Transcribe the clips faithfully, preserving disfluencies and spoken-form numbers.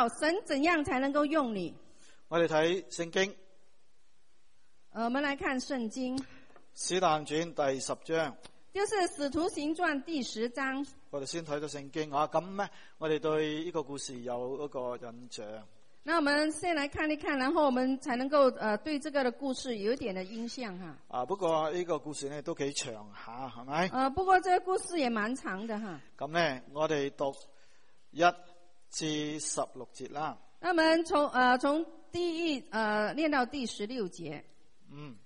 道神怎樣才能夠用你。 我哋睇聖經， 呃，我們來看聖經， 使徒行傳第十章， 就是《使徒行傳》第十章。 我哋先睇咗聖經啊，咁咧我哋對呢個故事有一個印象。 那我們先來看一看，然後我們才能夠呃對這個的故事有一點的印象哈。 啊，不過呢個故事咧都幾長下，係咪？ 呃，不過這個故事也蠻長的哈。 咁咧，我哋讀一至十六節啦。 那我們從呃從第一呃念到第十六節。 嗯，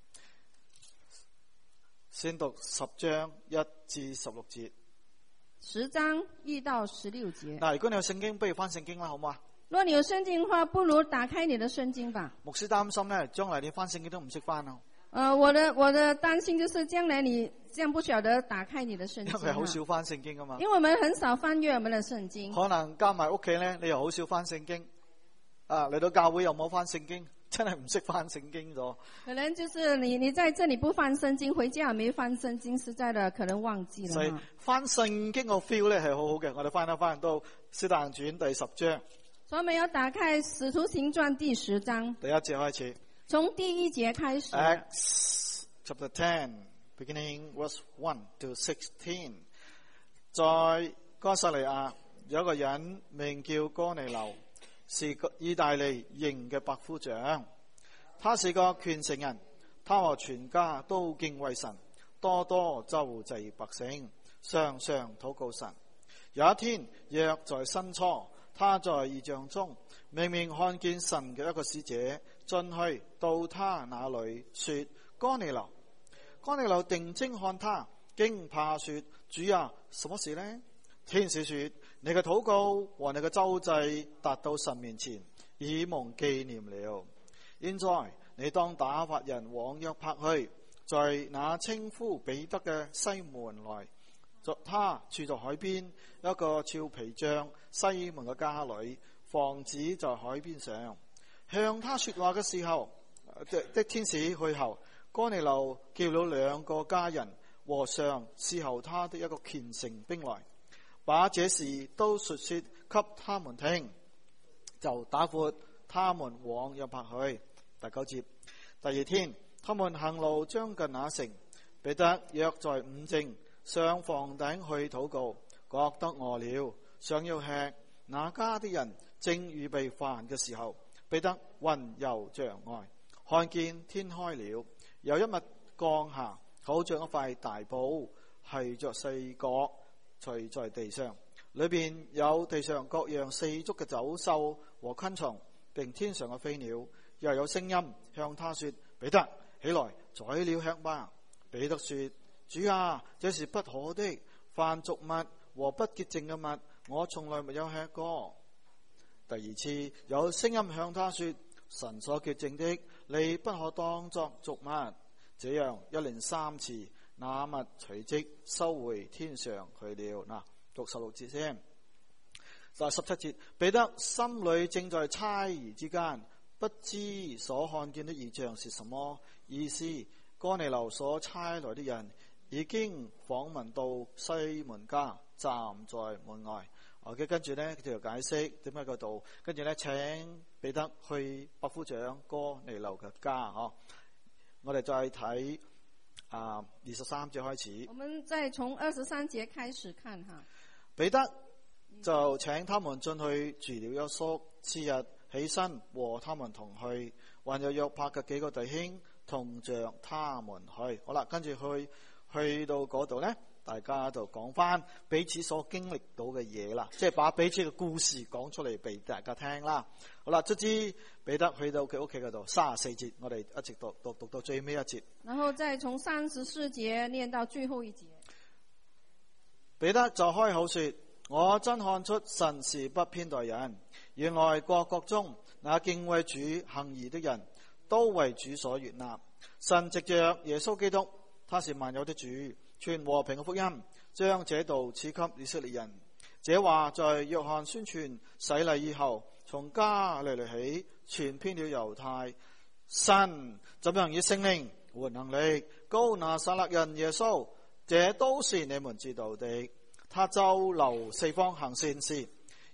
先讀十章一至十六節。 十章一到十六節。 嗱，如果你有聖經，不如翻聖經啦，好唔好啊？ 若你有聖經的話，不如打開你的聖經吧。 牧師擔心咧，將來你翻聖經都唔識翻咯。 呃，我的我的擔心就是將來你這樣不曉得打開你的聖經， 因為好少翻聖經啊嘛。 因為我們很少翻閱我們的聖經。 可能加埋屋企咧，你又好少翻聖經。啊，嚟到教會又冇翻聖經，真係唔識翻聖經咗。 可能就是你你在這裡不翻聖經，回家又沒翻聖經，實在的可能忘記了。 所以翻聖經個 feel 咧係好好嘅，我哋翻一翻到《使徒行傳》第十章。 所以我們要打開《使徒行傳》第十章， 第一節開始。 從第一節開始。 Acts chapter ten, beginning verse one to sixteen。在哥撒利亞有一個人名叫哥尼流，是個意大利營嘅百夫長，他是個虔誠人，他和全家都敬畏神，多多周濟百姓，常常禱告神。有一天，約在申初，他在異象中明明看見神嘅一個使者進去到他那裏，說：哥尼流。哥尼流定睛看他，驚怕說：主啊，什麼事呢？天使說：你嘅禱告和你嘅周濟達到神面前，已蒙紀念了。現在你當打發人往約帕去，在那稱呼彼得嘅西門來，他住在海邊一個俏皮匠西門嘅家裏，房子在海邊上。向他說話嘅時候，的的天使去後，哥尼流叫了兩個家人和常侍候他的一個虔誠兵來，把這事都述說給他們聽，就打發他們往約帕去。第九節，第二天，他們行路將近那城，彼得約在午正上房頂去禱告，覺得餓了，想要吃。那家的人正預備飯嘅時候，彼得魂遊象外，看見天開了，有一物降下，好像一塊大布，繫着四角，垂在地上，裏邊有地上各樣四足嘅走獸和昆蟲，並天上嘅飛鳥。又有聲音向他說：彼得，起來宰了吃吧。彼得說：主啊，這是不可的，凡俗物和不潔淨嘅物，我從來沒有吃過。第二次有聲音向他說：神所潔淨的，你不可當作俗物。這樣一連三次，那物隨即收回天上去了。嗱，讀十六節先。第十七節，彼得心裏正在猜疑之間，不知所看見的異象是什麼意思。哥尼流所差來的人已經訪問到西門家，站在門外。OK，跟住呢，佢就解釋點解嗰度，跟住呢，請彼得去百夫長哥尼流嘅家。嗬，我哋再睇啊二十三節開始。 我們再從二十三節開始看哈。 彼得就請他們進去住了一宿，次日起身和他們同去，還有約帕嘅幾個弟兄同着他們去。好啦，跟住去去到嗰度呢，大家就講翻彼此所經歷到嘅嘢啦，即係把彼此嘅故事講出嚟俾大家聽啦。好啦，卒之彼得去到佢屋企嗰度，三十四節，我哋一直讀讀讀到最尾一節。 然後再從三十四節念到最後一節。 彼得就開口說：我真看出神是不偏待人，原來各國中那敬畏主行義的人都為主所悅納。神藉着耶穌基督，他是萬有的主，傳和平嘅福音，將這道賜給以色列人。這話在約翰宣傳洗禮以後，從加利利起傳遍了猶太。神怎樣以聖靈和能力膏拿撒勒人耶穌，這都是你們知道的。他周流四方行善事，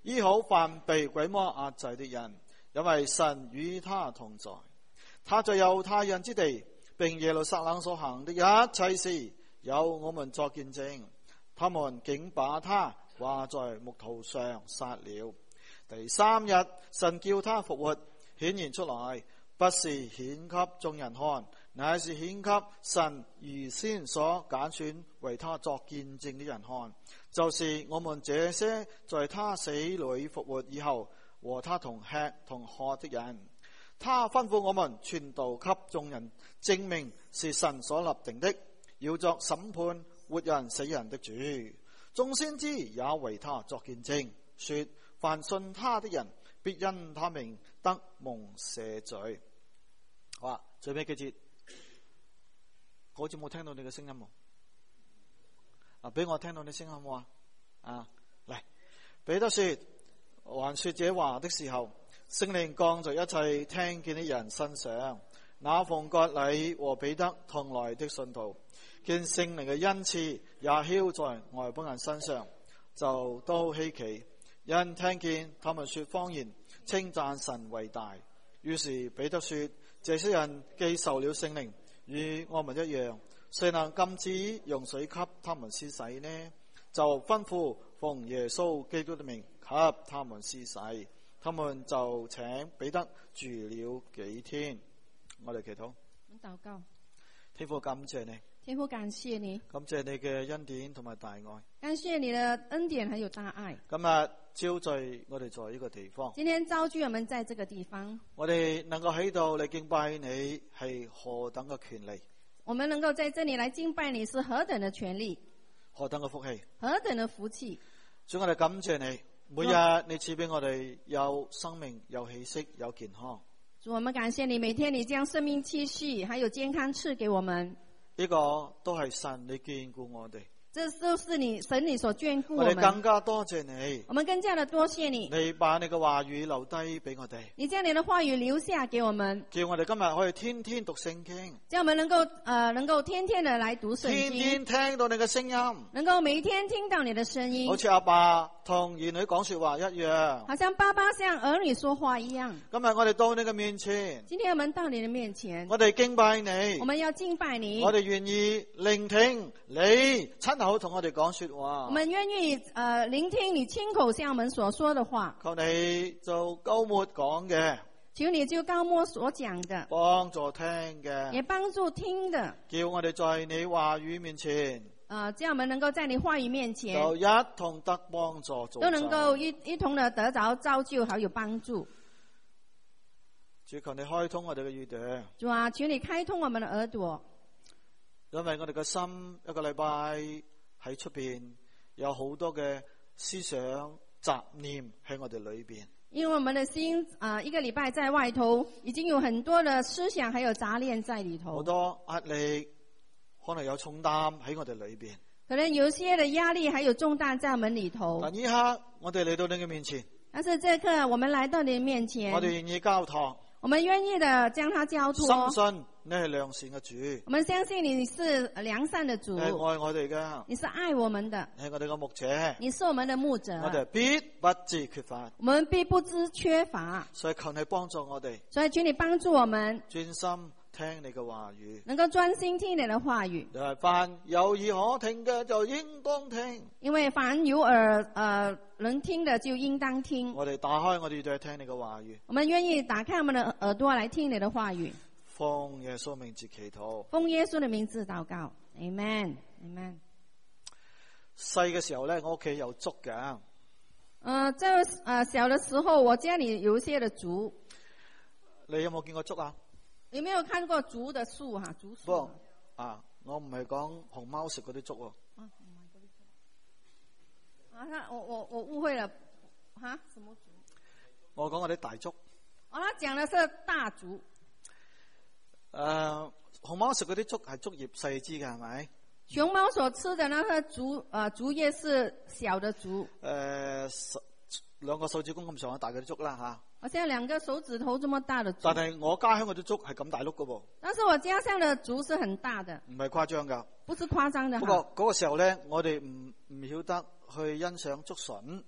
醫好凡被鬼魔壓制的人，因為神與他同在。他在猶太人之地並耶路撒冷所行的一切事，有我們作見證。他們竟把他掛在木頭上殺了。第三日，神叫他復活，顯現出來，不是顯給眾人看，乃是顯給神預先所揀選為他作見證的人看，就是我們這些在他死裏復活以後和他同吃同喝的人。他吩咐我們傳道給眾人，證明是神所立定的，要作審判活人死人的主。眾先知也為他作見證，說凡信他的人必因他名得蒙赦罪。好啊，最尾幾節，好似冇聽到你嘅聲音喎。啊，俾我聽到你聲音好冇啊？啊，嚟，彼得說，還說這話的時候，聖靈降在一切聽見的人身上。那奉割禮和彼得同來的信徒，見聖靈嘅恩賜也澆在外邦人身上，就都稀奇，因聽見他們說方言，稱讚神為大。於是彼得說，這些人既受了聖靈，與我們一樣，誰能禁止用水給他們施洗呢？就吩咐奉耶穌基督的名給他們施洗。他們就請彼得住了幾天。我哋祈禱， 禱告。 天父感謝你， 天父感謝你， 感謝你嘅恩典同埋大愛， 感謝你的恩典還有大愛。 今日招聚我哋在呢個地方， 今天召聚我們在這個地方， 我哋能夠喺度嚟敬拜你係何等嘅權利， 我們能夠在這裏來敬拜你是何等的權利， 何等嘅福氣， 何等的福氣。 所以我哋感謝你，每日你賜俾我哋有生命、有氣息、有健康。 主，我們感謝你，每天你將生命氣息還有健康賜給我們。 呢個都係神你眷顧我哋， 這都是你神你所眷顧我我哋們。 更加多謝你， 我們更加的多謝你。 你把你嘅話語留低俾我哋， 你將你的話語留下給我們， 叫我哋今日可以天天讀聖經， 叫我們能夠呃能夠天天的來讀聖經， 天天聽到你嘅聲音， 能夠每一天聽到你的聲音， 好似阿爸同兒女講說話一樣， 好像爸爸向兒女說話一樣。 今日我哋到你嘅面前， 今天我們到你的面前， 我哋敬拜你， 我們要敬拜你， 我哋願意聆聽你親口同我哋講說話， 我們願意呃聆聽你親口向我們所說的話。 求你就高沫講嘅， 求你就高沫所講的， 幫助聽嘅， 也幫助聽的， 叫我哋在你話語面前， 呃，叫我們能夠在你話語面前就一同得幫助， 都能夠一一同的得着造就，還有幫助。 主，求你開通我哋嘅耳朵， 主啊，求你開通我們的耳朵， 因為我哋嘅心一個禮拜喺出邊有好多嘅思想雜念喺我哋裏邊， 因為我們的心啊、呃，一個禮拜在外頭已經有很多的思想還有雜念在裏頭， 好多壓力，可能有重擔喺我哋裏邊， 可能有些的壓力還有重擔在我們裏頭。 但呢刻我哋嚟到你嘅面前， 但是這刻我們來到你的面前， 我哋願意交託， 我們願意的將它交託， 深信你係良善嘅主， 我們相信你是良善的主， 你係愛我哋嘅， 你是愛我們的， 你係我哋嘅牧者， 你是我們的牧者， 我哋必不致缺乏， 我們必不知缺乏， 所以求你幫助我哋， 所以求你幫助我們專心聽你嘅話語， 能夠專心聽你的話語。 又係凡有耳可聽嘅就應當聽， 因為凡有耳呃能聽的就應當聽。 我哋打開我哋耳朵聽你嘅話語， 我們願意打開我們的耳朵來聽你的話語。 奉耶穌名字祈禱， 奉耶穌的名字禱告 ，Amen Amen。 細嘅時候咧，我屋企有竹嘅。 呃，在呃小的時候，我家裏有一些的竹。 你有冇見過竹啊？ 有沒有看過竹的樹哈？竹樹。 不啊，我唔係講熊貓食嗰啲竹喎。 啊，唔係嗰啲竹。啊，他我我我誤會了，哈？什麼竹？ 我講嗰啲大竹。 哦，他講的是大竹。 誒、呃，熊貓食嗰啲竹係竹葉細枝嘅，係咪？ 熊貓所吃的那個竹，呃，竹葉是小的竹。 誒、呃，兩個手指公咁上下大嗰啲竹啦吓。 好像兩個手指頭這麼大的竹。 但係我家鄉嗰啲竹係咁大碌㗎喎。 但是我家鄉的竹是很大的。 唔係誇張㗎。 不是誇張的。 不過嗰個時候咧，我哋唔唔曉得去欣賞竹筍。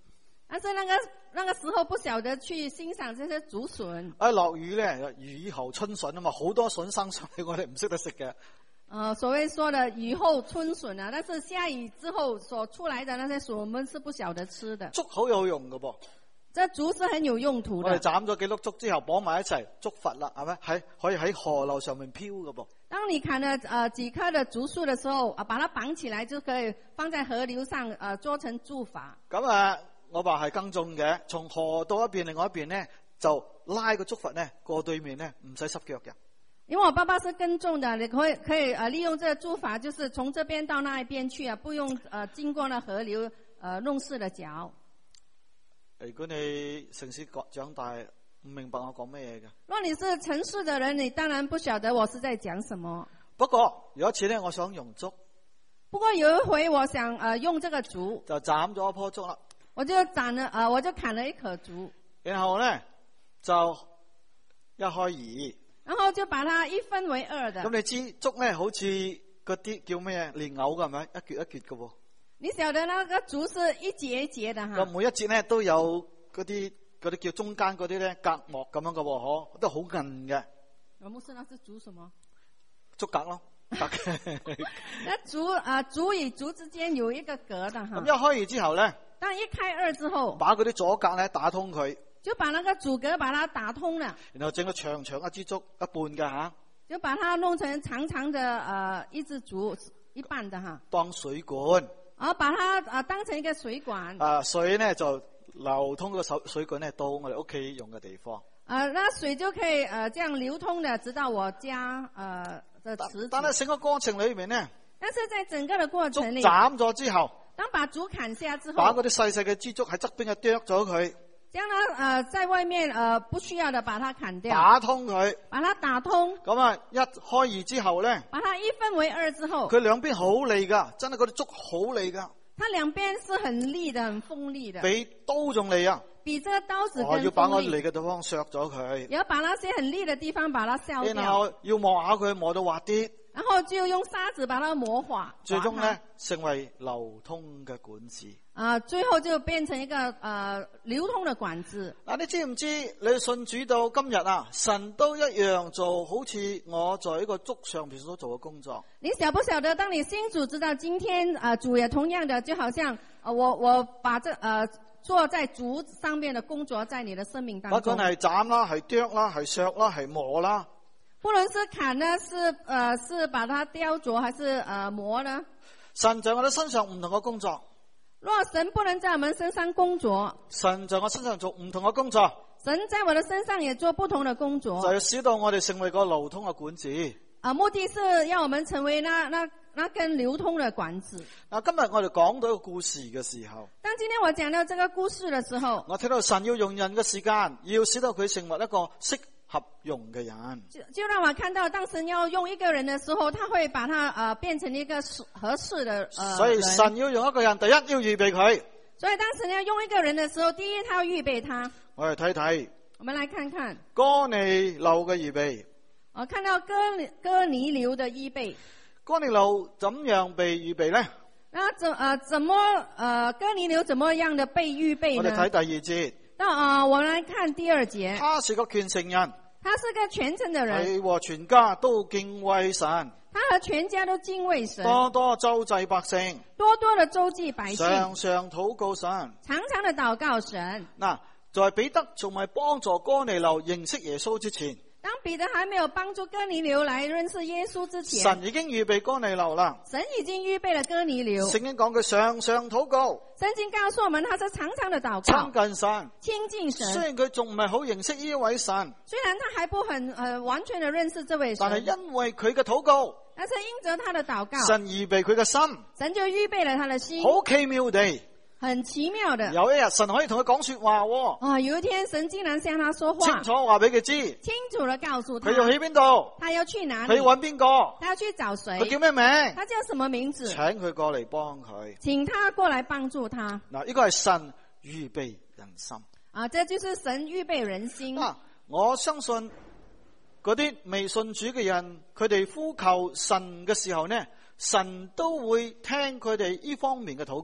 但是那個那個時候不曉得去欣賞這些竹筍。 啊，落雨咧，雨後春筍啊嘛，好多筍生上嚟，我哋唔識得食嘅。 呃，所謂說的雨後春筍啊，但是下雨之後所出來的那些筍，我們是不曉得吃的。 竹好有用㗎噃。 這竹是很有用途的。 我哋斬咗幾碌竹之後，綁埋一齊，竹筏啦，係咪？喺可以喺河流上面飄㗎噃。 當你砍了呃幾棵的竹樹的時候，啊，把它綁起來就可以放在河流上，呃，做成竹筏。 咁啊，我爸係耕種嘅，從河到一邊，另外一邊咧就拉個竹筏咧過對面咧，唔使濕腳嘅。 因為我爸爸是耕種的，你可以可以呃利用這個竹筏，就是從這邊到那一邊去啊，不用呃經過那河流呃弄濕了腳。 如果你城市長大，唔明白我講咩嘢嘅。 若你是城市的人，你當然不曉得我是在講什麼。 不過有一次咧，我想用竹。 不過有一回，我想呃用這個竹， 就斬咗一棵竹啦。 我就斬了呃我就砍了一棵竹， 然後咧就一開二。 然後就把它一分為二的。 咁你知竹咧好似嗰啲叫咩蓮藕嘅係咪？一橛一橛嘅喎。你曉得那個竹是一節一節的哈。 咁每一節咧都有嗰啲嗰啲叫中間嗰啲咧隔膜咁樣嘅喎，嗬，都好韌嘅。 我牧師，那是竹什麼？ 竹格咯。 那竹啊，竹與竹之間有一個格的哈。 咁一開二之後咧， 當一開二之後， 把嗰啲阻隔咧打通佢。 就把那個阻隔把它打通了， 然後整個長長一支竹一半嘅吓， 就把它弄成長長的呃一支竹一半的哈， 當水管， 然後把它啊、呃、當成一個水管， 啊水呢就流通個水水管呢到我哋屋企用嘅地方， 啊、呃、那水就可以呃這樣流通的直到我家呃的池子。 但係整個過程裏面呢， 但是在整個的過程裏， 斬咗之後， 當把竹砍下之後， 把嗰啲細細嘅支竹喺側邊嘅剁咗佢。 將它呃在外面呃不需要的把它砍掉， 打通佢， 把它打通。 咁啊一開二之後咧， 把它一分為二之後， 佢兩邊好利噶，真係嗰啲竹好利噶。 它兩邊是很利的，很鋒利的， 比刀仲利啊！ 比這個刀子更鋒利。 我要把我利嘅地方削咗佢， 也要把那些很利的地方把它削掉， 然後要磨下佢，磨到滑啲。 然後就用沙子把它磨滑， 最終咧成為流通嘅管子。 啊，最後就變成一個呃流通的管子。 嗱，你知唔知你信主到今日啊，神都一樣做好似我在呢個竹上邊所做嘅工作。 你曉不曉得，當你信主直到今天啊，主也同樣的，就好像啊，我我把這呃做在竹上面的工作，在你的生命當中。 不管係斬啦，係剁啦，係削啦，係磨啦。 不論是砍呢，是呃是把它雕琢，還是呃磨呢？ 神在我哋身上唔同嘅工作。 若神不能在我們身上工作， 神在我身上做唔同嘅工作。 神在我的身上也做不同的工作， 就要使到我哋成為個流通嘅管子。 啊，目的是要我們成為那那那根流通的管子。 嗱，今日我哋講到一個故事嘅時候， 當今天我講到這個故事的時候， 我睇到神要用人嘅時間，要使到佢成為一個適合用嘅人。 就就讓我看到，當神要用一個人的時候，他會把他呃變成一個合適的呃。 所以神要用一個人，第一要預備佢。 所以當神要用一個人的時候，第一他要預備他。 我哋睇睇， 我們來看看哥尼流嘅預備。 我看到哥哥尼流的預備。 哥尼流怎樣被預備呢？ 那怎呃怎麼呃哥尼流怎麼樣的被預備呢？ 我哋睇第二節。 那啊、呃，我們來看第二節。 他是個虔誠人， 他是個虔誠的人， 佢和全家都敬畏神。 他和全家都敬畏神， 多多周濟百姓， 多多的周濟百姓， 常常禱告神， 常常的禱告神。 嗱，在彼得仲未幫助哥尼流認識耶穌之前， 當彼得還沒有幫助哥尼流來認識耶穌之前， 神已經預備哥尼流啦。 神已經預備了哥尼流。 聖經講佢常常禱告， 聖經告訴我們他是常常的禱告， 親近神， 親近神。 雖然佢仲唔係好認識呢一位神， 雖然他還不很呃完全的認識這位神， 但係因為佢嘅禱告， 但是因着他的禱告， 神預備佢嘅心， 神就預備了他的心， 好奇妙地， 很奇妙的。 有一日神可以同佢講說話喎。 啊，有一天神竟然向他說話， 清楚話俾佢知， 清楚地告訴他， 佢要去邊度， 他要去哪佢裡， 揾邊個， 他要去找誰， 佢叫咩名， 他叫什麼名字， 請佢過嚟幫佢。 請他過來幫助他。 嗱，呢個係神預備人心。 啊，這就是神預備人心。 啊，我相信嗰啲未信主嘅人，佢哋呼求神嘅時候呢，神都會聽佢哋呢方面嘅禱告。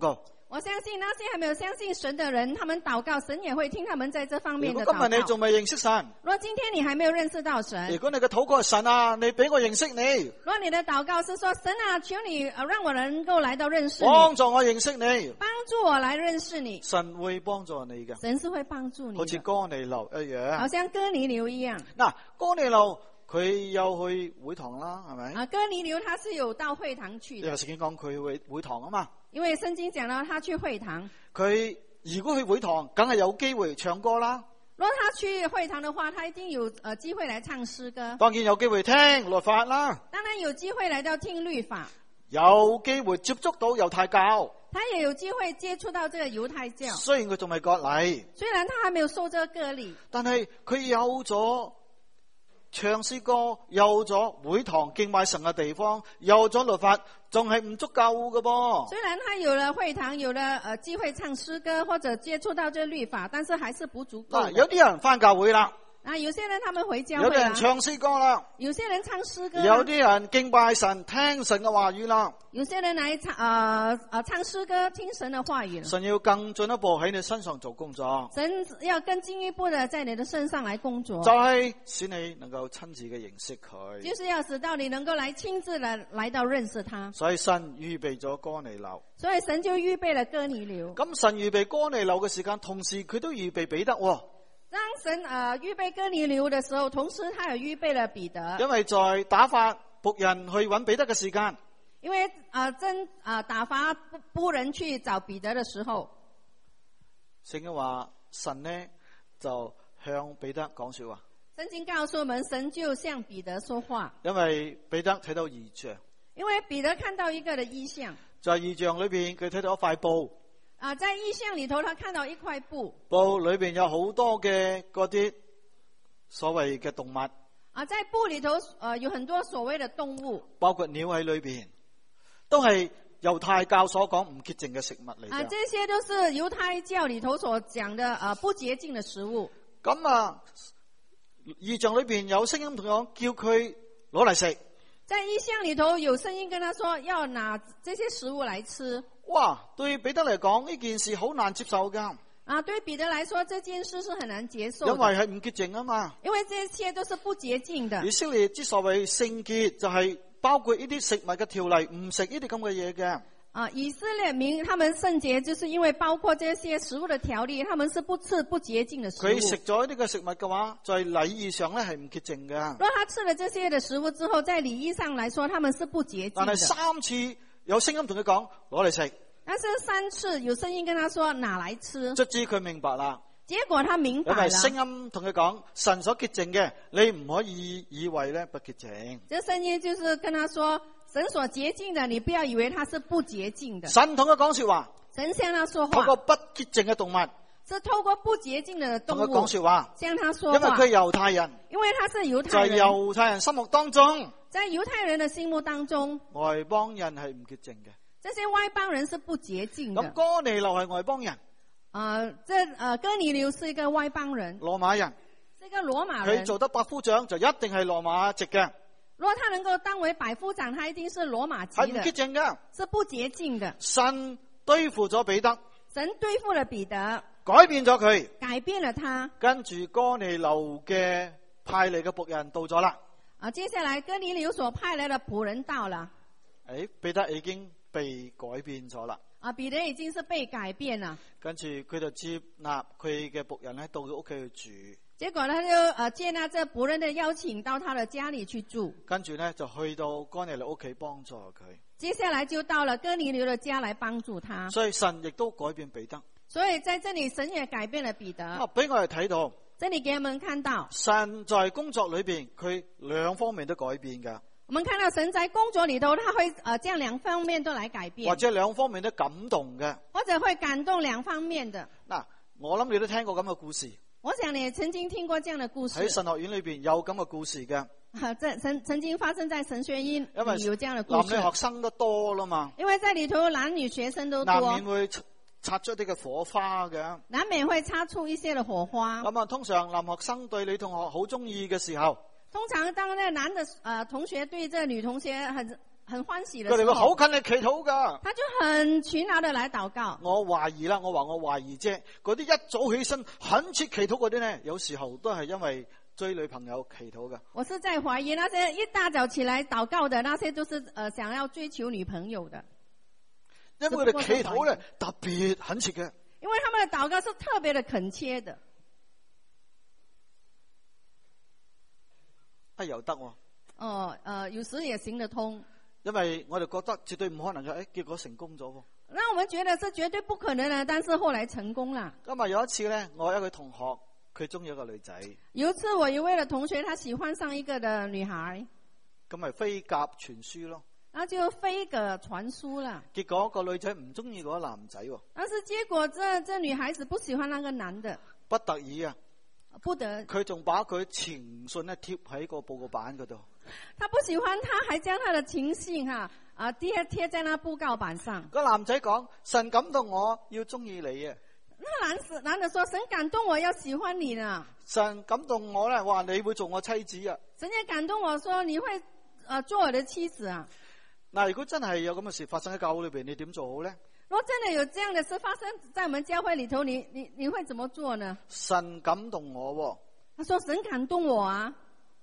我相信那些還沒有相信神的人，他們禱告，神也會聽他們在這方面的禱告。 如果今日你仲未認識神， 如果今天你還沒有認識到神， 如果你嘅禱告係神啊，你俾我認識你， 如果你的禱告是說神啊，求你呃讓我能夠來到認識你， 幫助我認識你， 幫助我來認識你， 神會幫助你嘅， 神是會幫助你的， 好似哥尼流一樣， 好像哥尼流一樣。 嗱，哥尼流佢有去會堂啦，係咪？ 啊，哥尼流他是有到會堂去的， 因為聖經講佢去會堂啊嘛。 因為聖經講到他去會堂， 佢如果去會堂，梗係有機會唱歌啦。 如果他去會堂的話，他一定有呃機會來唱詩歌。 當然有機會聽律法啦。 當然有機會來到聽律法。 有機會接觸到猶太教。 他也有機會接觸到這個猶太教。 雖然佢仲未割禮， 雖然他還沒有受這個割禮，但係佢有咗唱詩歌，有咗會堂敬拜神嘅地方，有咗律法，仲係唔足夠嘅噃。 雖然他有了會堂，有了呃機會唱詩歌或者接觸到這律法，但是還是不足夠。 有啲人返教會啦。 啊，有些人他們回教會啦， 有啲人唱詩歌啦， 有些人唱詩歌， 有啲人敬拜神，聽神嘅話語啦， 有些人來唱啊啊、呃、唱詩歌，聽神嘅話語。神要更進一步喺你身上做工作， 神要更進一步的在你的身上來工作， 就係使你能夠親自嘅認識佢， 就是要使到你能夠來親自的來到認識他。 所以神預備咗哥尼流， 所以神就預備了哥尼流。 咁神預備哥尼流嘅時間，同時佢都預備彼得喎。 當神啊預備哥尼流的時候，同時他也預備了彼得。 因為在打發僕人去揾彼得嘅時間， 因為啊真啊打發僕人去找彼得的時候， 聖經話神呢就向彼得講說話。 聖經告訴我們，神就向彼得說話。 因為彼得睇到異象， 因為彼得看到一個的異象， 在異象裏邊佢睇到一塊布。 啊，在異象裏頭，他看到一塊布， 布裏邊有好多嘅嗰啲所謂嘅動物。 啊，在布裏頭，呃，有很多所謂的動物， 包括鳥喺裏邊，都係猶太教所講唔潔淨嘅食物嚟嘅。 啊，這些都是猶太教裏頭所講的，啊，不潔淨的食物。 咁啊，異象裏邊有聲音同佢講，叫佢攞嚟食。 在異象裏頭有聲音跟他說，要拿這些食物來吃。 哇，對彼得嚟講呢件事好難接受噶。 啊，對彼得來說，這件事是很難接受的， 因為係唔潔淨啊嘛。 因為這些都是不潔淨的。 以色列之所謂聖潔，就係包括呢啲食物嘅條例，唔食呢啲咁嘅嘢嘅。 啊，以色列民他們聖潔，就是因為包括這些食物的條例，他們是不吃不潔淨的食物。 佢食咗呢個食物嘅話，在禮儀上咧係唔潔淨嘅。 如果他吃了這些的食物之後，在禮儀上來說，他們是不潔淨的。 但係三次有聲音同佢講攞嚟食。 但是三次有聲音跟他說拿來吃， 卒之佢明白啦。 結果他明白了。 因為聲音同佢講神所潔淨嘅，你唔可以以為咧不潔淨。 這聲音就是跟他說神所潔淨的，你不要以為他是不潔淨的。 神同佢講說話， 神向他說話， 透過不潔淨嘅動物， 是透過不潔淨的動物同佢講說話， 向他說話。 因為佢係猶太人， 因為他是猶太人， 在猶太人心目當中， 在猶太人的心目當中， 外邦人係唔潔淨嘅。 這些外邦人是不潔淨的。 咁哥尼流係外邦人， 啊、呃，這呃哥尼流是一個外邦人， 羅馬人， 是一個羅馬人。 佢做得百夫長就一定係羅馬籍嘅。 如果他能夠當為百夫長，他一定是羅馬籍的， 係唔潔淨嘅， 是不潔淨的。 神對付咗彼得， 神對付了彼得， 改變咗佢， 改變了他。 跟住哥尼流嘅派嚟嘅僕人到咗啦。 啊，接下來哥尼流所派來的僕人到了。 誒，彼得已經被改變咗啦。 啊，彼得已經是被改變了。 跟住佢就接納佢嘅僕人咧，到佢屋企去住。 結果他就誒接納這僕人的邀請，到他的家裏去住。 跟住咧就去到哥尼流屋企幫助佢。 接下來就到了哥尼流的家來幫助他。 所以神亦都改變彼得。 所以在這裏神也改變了彼得。 啊，俾我哋睇到。 這裏給我們看到。 神在工作裏邊，佢兩方面都改變噶。 我們看到神在工作裏頭，他會呃將兩方面都來改變， 或者兩方面都感動嘅， 或者會感動兩方面的。 嗱，我諗你都聽過咁嘅故事。 我想你也曾經聽過這樣的故事。 喺神學院裏邊有咁嘅故事嘅。 啊，這曾曾經發生在神學院裏有這樣的故事。 男女學生都多啦嘛。 因為在裏頭男女學生都多。 難免會擦出啲嘅火花嘅。 難免會擦出一些嘅火花。 咁啊，通常男學生對女同學好中意嘅時候。 通常當那男的呃同學對這女同學很很歡喜的佢哋時候， 會好勤力祈禱噶。 他就很勤勞的來禱告。 我懷疑啦，我話我懷疑啫。嗰啲一早起身懇切祈禱嗰啲呢，有時候都係因為追女朋友祈禱噶。 我是在懷疑那些一大早起來禱告的那些，都是呃想要追求女朋友的。 因為佢哋祈禱咧特別懇切嘅。 因為他們的禱告是特別的懇切的。 啊，又得喎。 哦，呃，有時也行得通。 因為我哋覺得絕對唔可能嘅，誒，結果成功咗喎。 那我們覺得是絕對不可能的，但是後來成功了。 今日有一次咧，我有一個同學，佢中意一個女仔。 有一次我一位的同學，他喜歡上一個的女孩， 咁咪飛鴿傳書咯。 那就飛鴿傳書了。 結果個女仔唔中意嗰個男仔喎。 但是結果這這女孩子不喜歡那個男的。 不得已啊。 不得。 佢仲把佢情信咧貼喺個報告板嗰度。 他不喜歡，他還將他的情信哈啊貼貼在那布告板上。 個男仔講：神感動我要中意你啊！ 那男子男的說：神感動我要喜歡你呢。 神感動我咧，話你會做我妻子啊！ 神也感動我說你會啊做我的妻子啊！嗱， 如果真係有咁嘅事發生喺教會裏邊，你點做好咧？ 如果真的有這樣的事發生在我們教會裏頭，你你你會怎麼做呢？ 神感動我喎。 他說：神感動我啊！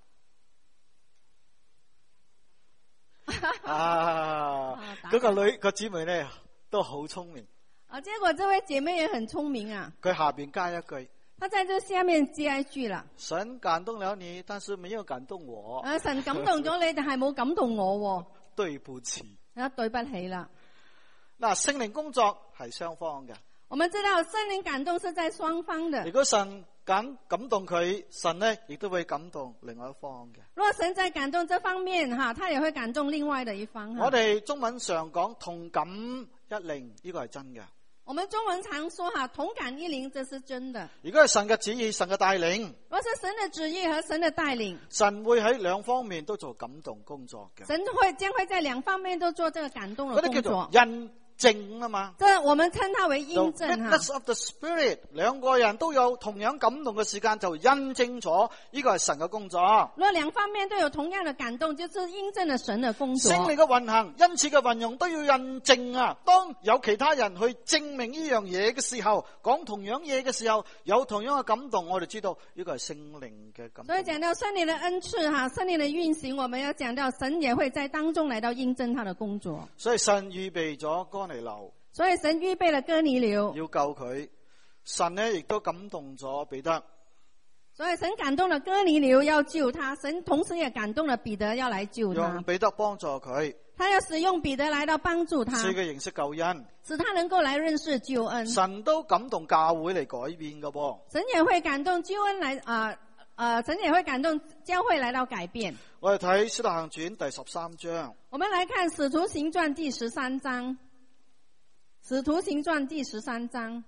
啊！嗰個女個姊妹咧都好聰明。 啊，結果這位姐妹也很聰明啊。 佢下邊加一句。 她在這下面加一句啦。 神感動了你，但是沒有感動我。 啊，神感動咗你，但係冇感動我。 對不起。 啊，對不起啦。 嗱，聖靈工作係雙方嘅。 我們知道聖靈感動是在雙方的。 如果神感感動佢，神咧亦都會感動另外一方嘅。 如果神在感動這方面，哈，他也會感動另外的一方。 我哋中文常講同感一靈，呢個係真嘅。 我們中文常說哈，同感一靈，這是真的。 如果係神嘅旨意，神嘅帶領， 如果是神的旨意和神的帶領， 神會喺兩方面都做感動工作嘅。 神會將會在兩方面都做這個感動的工作。 嗰啲叫做印證啊嘛， 這我們稱它為印證哈。 Witness of the Spirit， 兩個人都有同樣感動嘅時間，就印證咗呢個係神嘅工作。 如果兩方面都有同樣的感動，就是印證了神的工作。 聖靈嘅運行、恩賜嘅運用都要印證啊。當有其他人去證明呢樣嘢嘅時候，講同樣嘢嘅時候，有同樣嘅感動，我哋知道呢個係聖靈嘅感動。 所以講到聖靈的恩賜哈，聖靈的運行，我們要講到神也會在當中來到印證他的工作。 所以神預備咗哥尼流， 所以神預備了哥尼流要救佢。神呢亦都感動咗彼得， 所以神感動了哥尼流要救他，神同時也感動了彼得要來救他， 用彼得幫助佢， 他要使用彼得來到幫助他， 使佢認識救恩， 使他能夠來認識救恩。 神都感動教會嚟改變㗎噃， 神也會感動救恩來啊啊、呃呃，神也會感動教會來到改變。 我哋睇《使徒行傳》第十三章， 我們來看《使徒行傳》第十三章，《使徒行傳》第十三章。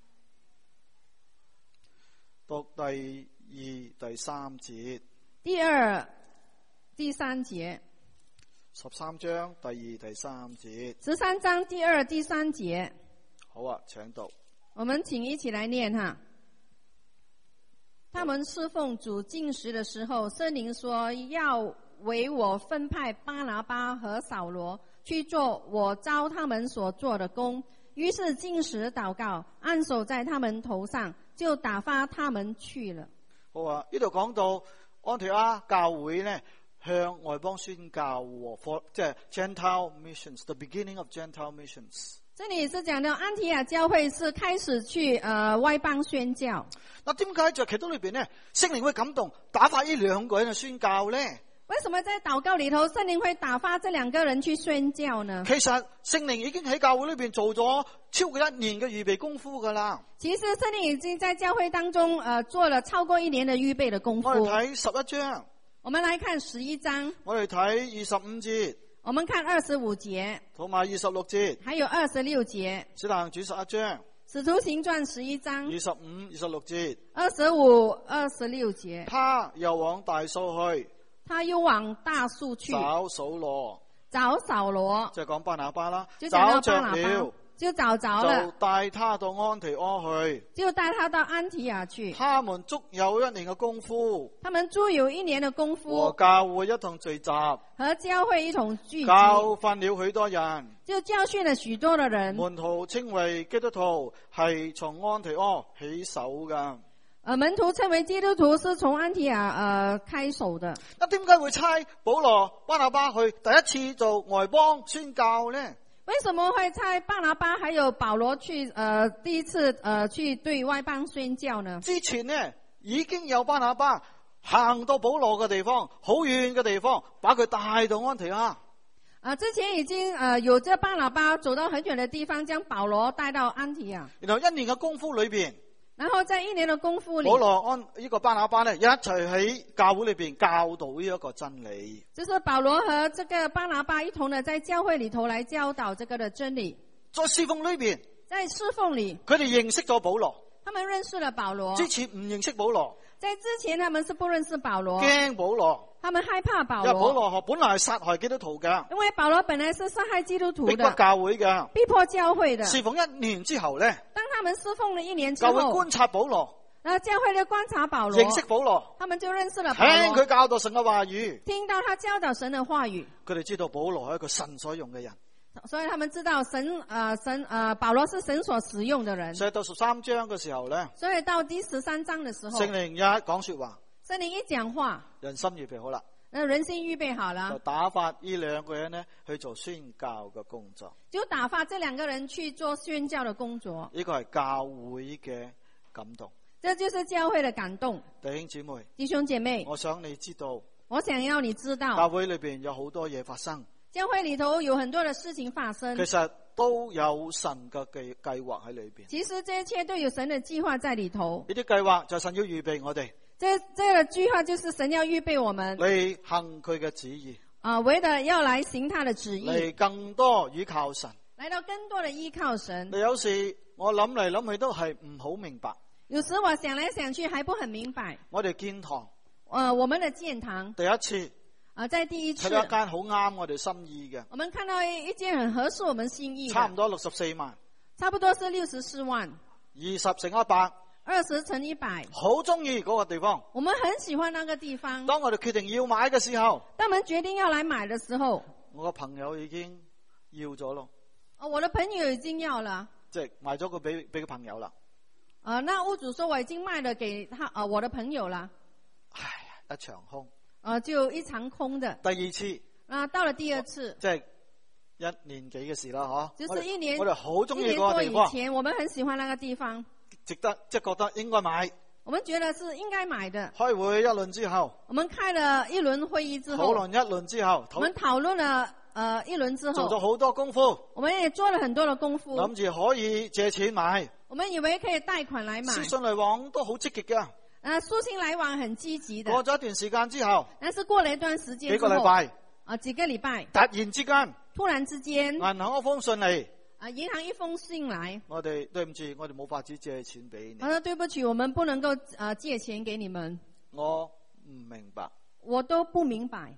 讀第二、第三節。 第二、第三節。 十三章第二、第三節。 十三章第二、第三節。 好啊，請讀。 我們請一起來念哈。他們侍奉主禁食的時候，聖靈說要為我分派巴拿巴和掃羅去做我召他們所做的工。於是禁食禱告，按手在他們頭上，就打發他們去了。 好啊，呢度講到安提阿教會呢，向外邦宣教和即係 Gentile missions，the beginning of Gentile missions。 這裡是講到安提亞教會是開始去呃外邦宣教。 嗱，點解在祈禱裏邊呢，聖靈會感動打發呢兩個人去宣教呢？ 為什麼在禱告裡頭聖靈會打發這兩個人去宣教呢？ 其實聖靈已經喺教會裏邊做咗超過一年嘅預備功夫噶啦。 其實聖靈已經在教會當中呃做了超過一年的預備的功夫。 我哋睇十一章。 我們來看十一章。 我哋睇二十五節。 我們看二十五節。 同埋二十六節。 還有二十六節。 使徒行傳十一章。 使徒行傳十一章。 二十五、二十六節。 二十五、二十六節。 他又往大數去。 他又往大數去。 找掃羅。 找掃羅。 就係講巴拿巴啦。 就講到巴拿巴。 找着了， 就找着就了， 帶他到安提阿去。 就帶他到安提亞去。 他們足有一年嘅功夫， 他們足有一年的功和夫， 教會一同聚集， 和教會一同聚集， 教訓了許多人。 就教訓了許多的人。 門徒稱為基督徒，係從安提阿起手噶。 呃，門徒稱為基督徒是從安提亞呃開手的。 那點解會差保羅、巴拿巴去第一次做外邦宣教呢？ 為什麼會差巴拿巴還有保羅去呃第一次呃去對外邦宣教呢？ 之前呢已經有巴拿巴行到保羅嘅地方，好遠嘅地方，把佢帶到安提阿。 啊，之前已經呃有這巴拿巴走到很遠的地方，將保羅帶到安提亞。 然後一年嘅功夫裏邊， 然後在一年的功夫裏， 保羅安呢個巴拿巴呢一齊喺教會裏邊教導呢一個真理。 就是保羅和這個巴拿巴一同的在教會裏頭來教導這個的真理。 在侍奉裏邊， 在侍奉裏， 佢哋認識咗保羅。 他們認識了保羅。 之前唔認識保羅， 在之前他們是不認識保羅， 驚保羅。 他們害怕保因為保羅， 羅本來係殺害基督徒嘅， 因為保羅本來是殺害基督徒逼迫的， 教會嘅。 逼迫教會的。 侍奉一年之後呢， 當他們侍奉了一年之後， 教會觀察保羅， 然後教會就觀察保羅， 認識保羅， 他們就認識了保聽羅， 佢教導神嘅話語， 聽到他教導神的話語， 佢哋知道保羅係一個神所用嘅人。 所以他們知道神呃神呃保羅是神所使用的人。 所以到十三章嘅時候呢， 所以到第十三章的時候， 聖靈一講說話， 聖靈一講話， 人心預備好啦， 那人心預備好就了， 打發呢兩個人呢去做宣教嘅工作。 就打發這兩個人去做宣教的工作。 呢個係教會嘅感動。 這就是教會的感動。 弟兄姊妹， 弟兄姐妹， 我想你知道， 我想要你知道， 教會裏邊有好多嘢發生， 教會裏頭有很多的事情發生， 其實都有神嘅計計劃喺裏邊。 其實這一切都有神的計劃在裏頭。 呢啲計劃就係神要預備我哋這這個計劃就是神要預備我們嚟行佢嘅旨意， 啊，為了要來行他的旨意， 嚟更多倚靠神。 來到更多的依靠神。 你有時我諗嚟諗去都係唔好明白。 有時我想來想去還不很明白。 我哋建堂， 呃，我們的建堂第一次啊，在第一次睇到一間好啱我哋心意嘅， 我們看到一間很合適我們心意的， 差唔多六十四萬， 差不多是六十四萬， 二十乘一百， 二十乘一百， 好中意嗰個地方。 我們很喜歡那個地方。 當我哋決定要買嘅時候， 當我們決定要來買的時候， 我個朋友已經要咗咯， 哦，我的朋友已經要了， 即係賣咗個俾俾個朋友啦。 啊、呃，那屋主說我已經賣了給他啊、呃，我的朋友了。 唉，一場空。 啊、呃，就一場空的。 第二次。 啊、呃，到了第二次。 即係一年幾嘅事啦，嗬。 就是一年。 我哋好中意嗰個地方。 一年多以前，我們很喜歡那個地方。 值得，即係覺得應該買。 我們覺得是應該買的。 開會一輪之後。 我們開了一輪會議之後。 討論一輪之後。 我們討論了，呃，一輪之後。 做咗好多功夫。 我們也做了很多的功夫。 諗住可以借錢買。 我們以為可以貸款來買， 書信來往都好積極嘅。 啊，書信來往很積極的。 過咗一段時間之後， 但是過了一段時間之後， 幾個禮拜， 啊，幾個禮拜， 突然之間， 突然之間， 銀行一封信嚟， 啊，銀行一封信來， 我哋對唔住，我哋冇法子借錢俾你。 我說對不起，我們不能夠啊借錢給你們。 我唔明白， 我都不明白，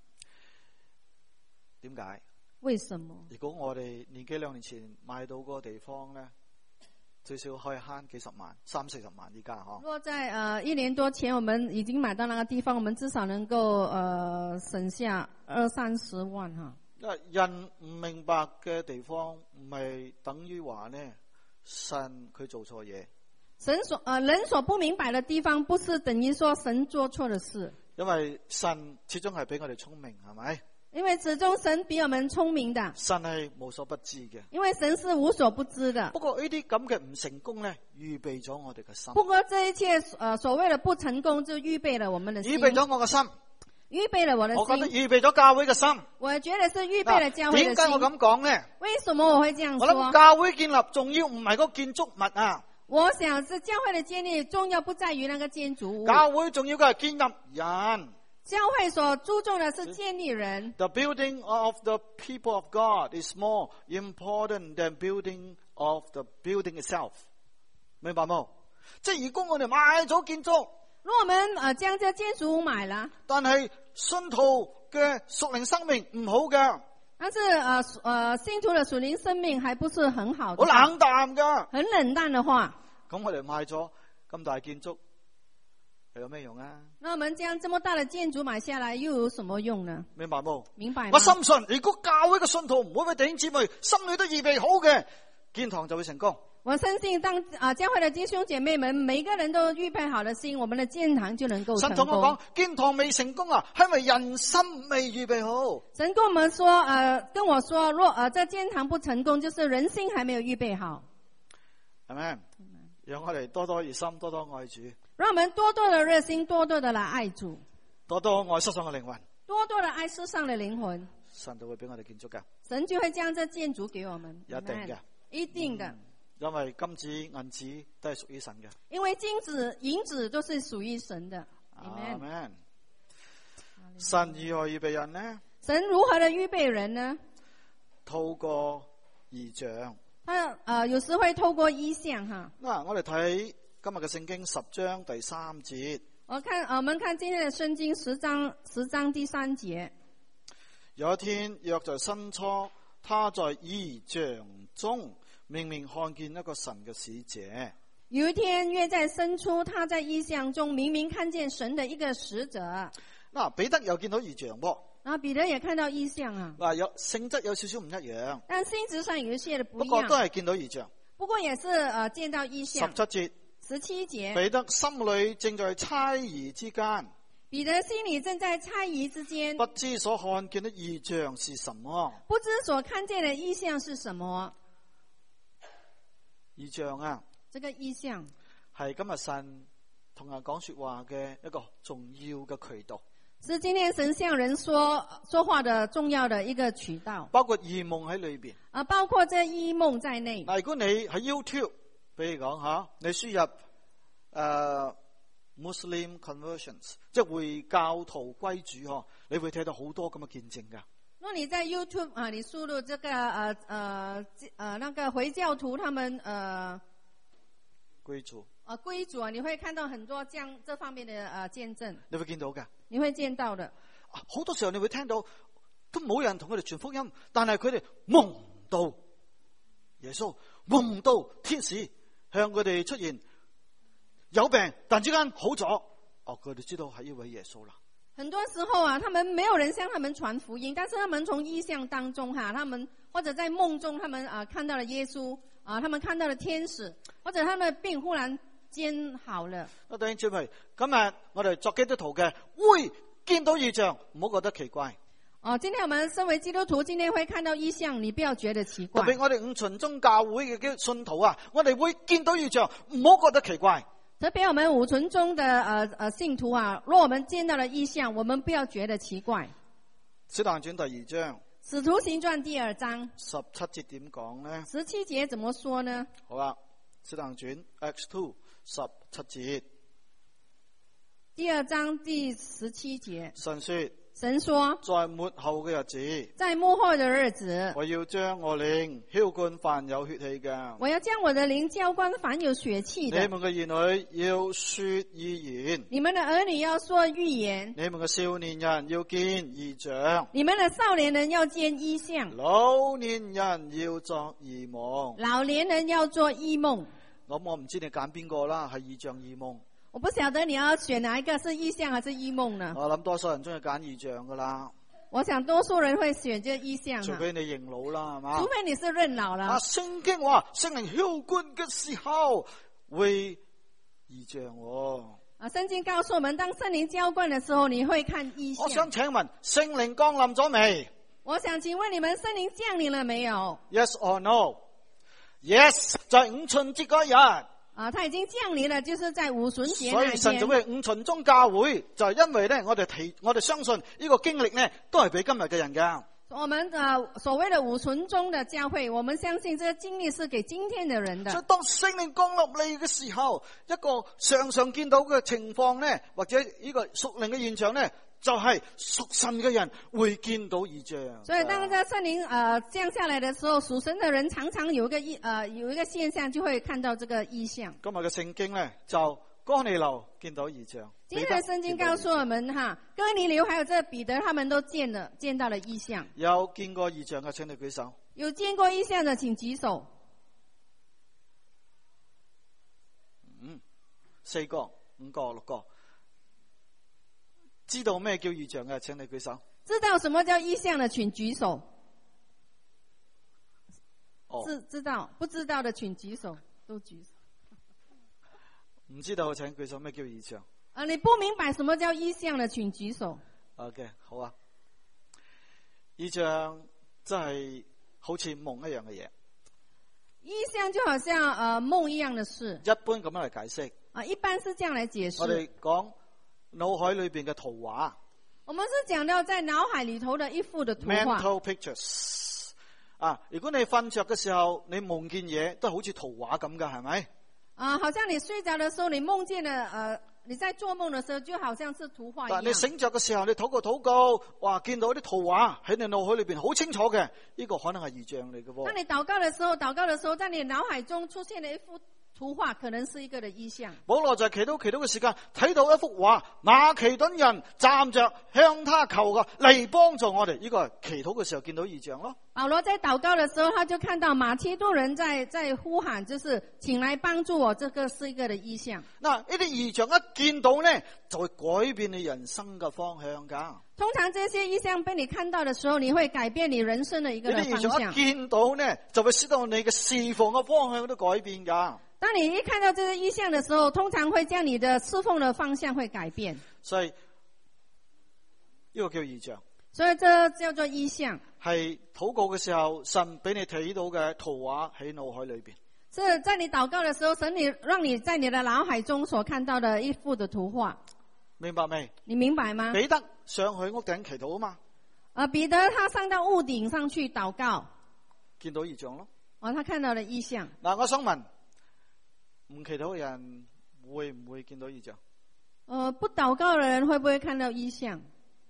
點解？ 為什麼？ 如果我哋年幾兩年前買到嗰個地方咧？最少可以慳幾十萬，三四十萬依家嗬。 如果在呃一年多前，我們已經買到那個地方，我們至少能夠呃省下二三十萬哈。 人唔明白嘅地方，唔係等於話呢神佢做錯嘢。 神所呃人所不明白的地方，不是等於說神做錯的事。 因為神始終係比我哋聰明，係咪？ 因為始終神比我們聰明的， 神係無所不知嘅。 因為神是無所不知的。 不過呢啲咁嘅唔成功咧，預備咗我哋嘅心。 不過這一切，呃，所謂的不成功，就預備了我們的心。 預備咗我嘅心， 預備了我的心。 我覺得預備咗教會嘅心。 我覺得是預備了教會的心。 點解我咁講呢？ 為什麼我會這樣說？ 我諗教會建立重要唔係嗰建築物啊。 我想是教會的建立重要不在於那個建築物。 教會重要嘅係建立人。 教會所注重的是建立人。 The building of the people of God is more important than building of the building itself。明白冇？即係如果我哋買咗建築， 如果我們呃將這建築物買了， 但係信徒嘅屬靈生命唔好嘅， 但是呃呃信徒的屬靈生命還不是很好的， 好冷淡噶。 很冷淡的話， 咁我哋買咗咁大建築，又有咩用啊？ 那我們將這麼大的建築買下來，又有什麼用呢？ 明白冇？ 明白嗎？ 我深信，如果教會嘅信徒每位弟兄姊妹心裏都預備好嘅，建堂就會成功。 我相信當啊、呃、教會的弟兄姐妹們，每個人都預備好的心，我們的建堂就能夠成功。 神同我講，建堂未成功啊，係因為人心未預備好。 神跟我們說，呃，跟我說，若呃這建堂不成功，就是人心還沒有預備好。 係咪？讓我哋多多熱心，多多愛主。 讓我們多多的熱心，多多的來愛主， 多多愛世上嘅靈魂， 多多的愛世上的靈魂， 神就會俾我哋建築噶。 神就會將這建築給我們。 一定嘅， 一定的。嗯， 因為金子銀子都係屬於神嘅。 因為金子銀子都是屬於神的。 阿們。神如何預備人呢？ 神如何的預備人呢？ 透過異象。 他呃有時會透過異象哈。 嗱，我哋睇今日嘅聖經十章第三節。 我看，我們看今天的聖經十章十章第三節。 有一天，約在申初，他在異象中明明看見一個神嘅使者。 有一天，約在申初，他在異象中明明看見神的一個使者。 嗱，彼得又見到異象噃。 然後彼得也看到異象啊。嗱， 有性質有少少唔一樣， 但性質上有一些的不一樣。 不過都係見到異象。 不過也是呃見到異象。 十七節。 十七節。 彼得心裏正在猜疑之間。 彼得心裏正在猜疑之間。 不知所看見的異象是什麼？ 不知所看見的異象是什麼？ 異象啊！ 這個異象係今日神同人講說話嘅一個重要嘅渠道。 是今天神向人說說話的重要的一個渠道， 包括異夢喺裏邊。 啊，包括這異夢在內。嗱， 如果你喺 YouTube，比如講吓，你輸入誒、呃、Muslim conversions， 即係回教徒歸主嗬，你會睇到好多咁嘅見證噶。 若你在 YouTube 啊，你輸入這個誒誒誒那個回教徒他們誒歸主啊歸主啊，你會看到很多這樣這方面的誒見證。 你會見到噶。 你會見到的， 好多時候你會聽到都冇人同佢哋傳福音，但係佢哋夢到耶穌，夢到天使向佢哋出現，有病但之間好咗，哦，佢哋知道係一位耶穌啦。 很多時候啊，他們沒有人向他們傳福音，但是他們從異象當中哈、啊，他們或者在夢中，他們啊看到了耶穌啊，他們看到了天使，或者他們的病忽然間好了。 弟兄姊妹，今日我哋作基督徒嘅會見到異象，唔好覺得奇怪。 哦，今天我們身為基督徒，今天會看到異象，你不要覺得奇怪。 特別我哋五旬宗教會嘅信徒啊，我哋會見到異象，唔好覺得奇怪。 特別我們五旬宗的呃呃信徒啊，若我們見到了異象，我們不要覺得奇怪。 使徒行傳第二章。 使徒行傳第二章。 十七節點講呢？ 十七節怎麼說呢？ 好啦，使徒行傳 Acts two 十七節。 第二章第十七節。 神說。 神說， 在末後嘅日子， 在末後的日子， 我要將我靈澆灌凡有血氣嘅。 我要將我的靈澆灌凡有血氣的。 你們嘅兒女要說預言， 你們的兒女要說預言。 你們嘅少年人要見異象， 你們的少年人要見異象。 老年人要作異夢， 老年人要做異夢。 咁我唔知你揀邊個啦，係異象異夢。 我不曉得你要選哪一個，是異象還是異夢呢？ 我諗多數人中意揀異象噶啦。 我想多數人會選這異象， 除非你認老啦，係嘛？ 除非你是認老啦。啊， 聖經話聖靈澆灌嘅時候會異象喎。 啊，聖經告訴我們，當聖靈澆灌嘅時候，你會看異象。 我想請問，聖靈降臨咗未？ 我想請問你們，聖靈降臨了沒有 ？Yes or no？Yes， 在五旬節嗰日。 啊，他已經降臨了，就是在五旬節那天。 所以神就會五旬宗教會，就係因為咧，我哋提，我哋相信呢個經歷咧，都係俾今日嘅人噶。 我們啊、呃，所謂的五旬宗的教會，我們相信這個經歷是給今天的人的。 所以當聖靈降落嚟嘅時候，一個常常見到嘅情況咧，或者呢個屬靈嘅現象咧，就係屬神嘅人會見到異象。 所以當這聖靈呃降下來的時候，屬神的人常常有一個異呃有一個現象，就會看到這個異象。 今日嘅聖經咧就哥尼流見到異象。 今日聖經告訴我們哈，哥尼流還有這彼得，他們都見了見到了異象。 有見過異象嘅，請你舉手。 有見過異象的，請舉手。 嗯，四個、五個、六個。知道咩叫異象嘅，請你舉手。 知道什麼叫異象的，請舉手。 哦， 知知道，不知道的請舉手，都舉手。 唔知道請舉手，咩叫異象？ 啊，你不明白什麼叫異象的，請舉手。 OK， 好啊。異象真係好似夢一樣嘅嘢。 異象就好像呃夢一樣的事。 一般咁樣嚟解釋。 啊，一般是這樣來解釋。 我哋講腦海裏邊嘅圖畫。 我們是講到在腦海裏頭的一幅的圖畫。 Mental pictures。啊，如果你瞓着嘅時候，你夢見嘢都係好似圖畫咁噶，係咪？啊， 好像你睡着的時候，你夢見的，呃，你在做夢的時候，就好像是圖畫一樣。 但你醒着嘅時候，你禱告禱告，哇，見到啲圖畫喺你腦海裏邊好清楚嘅，呢個可能係異象嚟嘅喎。 當你禱告的時候，禱告的時候，在你腦海中出現了一幅圖畫，可能是一個的異象。 保羅在祈禱祈禱嘅時間，睇到一幅畫，馬其頓人站着向他求嘅嚟幫助我哋，呢個係祈禱嘅時候見到異象咯。 保羅在禱告的時候，他就看到馬其頓人在在呼喊，就是請來幫助我，這個是一個的異象。 嗱，呢啲異象一見到呢，就會改變你人生嘅方向噶。 通常這些異象被你看到的時候，你會改變你人生的一個的方向。呢啲異象一見到呢，就會使到你嘅侍奉嘅方向都改變噶。 當你一看到這個異象的時候，通常會將你的侍奉的方向會改變。 所以呢個叫異象。 所以這叫做異象。 係禱告嘅時候，神俾你睇到嘅圖畫喺腦海裏邊。 是在你禱告的時候，神你讓你在你的腦海中所看到的一幅的圖畫。 明白未？ 你明白嗎？ 彼得上去屋頂祈禱啊嘛。 啊，彼得他上到屋頂上去禱告， 見到異象咯。 哦，他看到了異象。 嗱，我想問，唔祈禱嘅人會唔會見到異象？ 呃，不禱告嘅人會不會看到異象？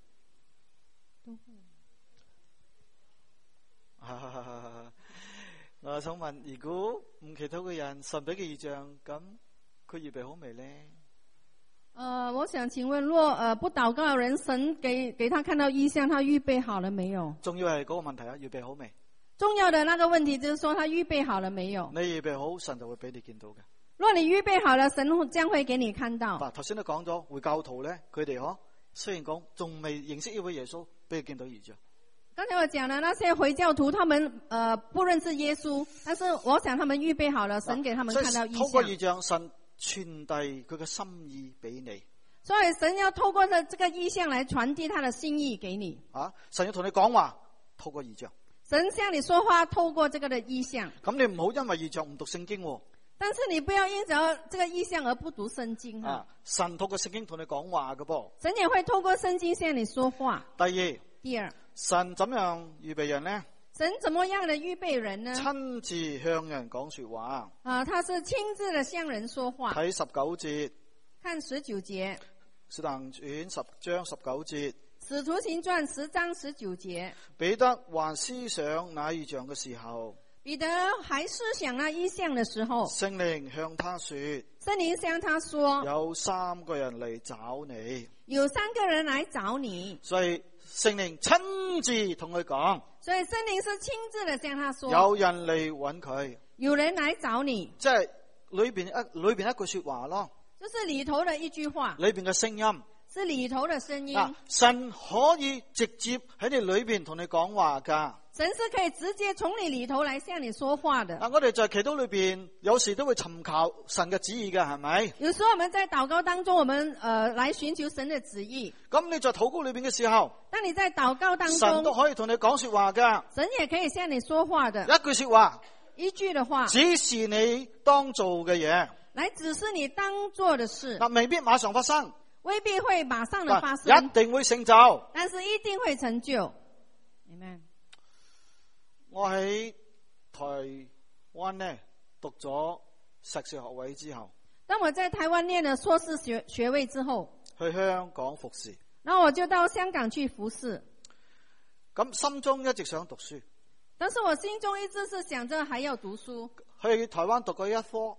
我想問，如果唔祈禱嘅人，神俾嘅異象，咁佢預備好未呢？ 呃，我想請問，若呃不禱告嘅人，神給給他看到異象，他預備好了沒有？ 重要係嗰個問題啊，預備好未？ 重要的那個問題就是說，他預備好了沒有？ 你預備好，神就會俾你見到嘅。 若你預備好了，神將會給你看到。 嗱，頭先都講咗，回教徒咧，佢哋嗬，雖然講仲未認識呢位耶穌，俾佢見到異象。 剛才我講了那些回教徒，他們呃不認識耶穌，但是我想他們預備好了，神給他們看到異象。 透過異象，神傳遞佢嘅心意俾你。 所以神要透過這這個異象來傳遞他的心意給你。 啊，神要同你講話，透過異象。 神向你說話，透過這個的異象。 咁你唔好因為異象唔讀聖經。 但是你不要因着這個異象而不讀聖經啊！ 神透過聖經同你講話嘅噃。 神也會透過聖經向你說話。 第二， 第二， 神怎樣預備人呢？ 神怎麼樣的預備人呢？ 親自向人講說話。 啊，他是親自的向人說話。 睇十九節， 看十九節， 使徒行傳十章十九節。 使徒行傳十章十九節。 彼得還思想那異象嘅時候。 彼得還思想那異象的時候， 聖靈向他說： 聖靈向他說， 有三個人嚟找你， 有三個人來找你。 所以聖靈親自同佢講， 所以聖靈是親自的向他說， 有人嚟揾佢， 有人來找你， 即係裏邊一裏邊一句說話咯， 就是裏頭的一句話， 裏邊嘅聲音， 是裏頭的聲音。 啊，神可以直接喺你裏邊同你講話噶。 神是可以直接從你裏頭來向你說話的。 啊，我哋在祈禱裏邊，有時都會尋求神嘅旨意嘅，係咪？ 有時候我們在禱告當中，我們呃來尋求神的旨意。 咁你在禱告裏邊嘅時候， 當你在禱告當中， 神都可以同你講說話噶。 神也可以向你說話的。 一句說話， 一句的話， 指示你當做嘅嘢， 來指示你當做的事。 嗱，未必馬上發生， 未必會馬上的發生， 一定會成就， 但是一定會成就。Amen。 我喺台灣呢讀咗碩士學位之後， 當我在台灣念了碩士學學位之後， 去香港服侍， 然後我就到香港去服侍。 咁心中一直想讀書， 但是我心中一直是想着還要讀書。 去台灣讀過一科，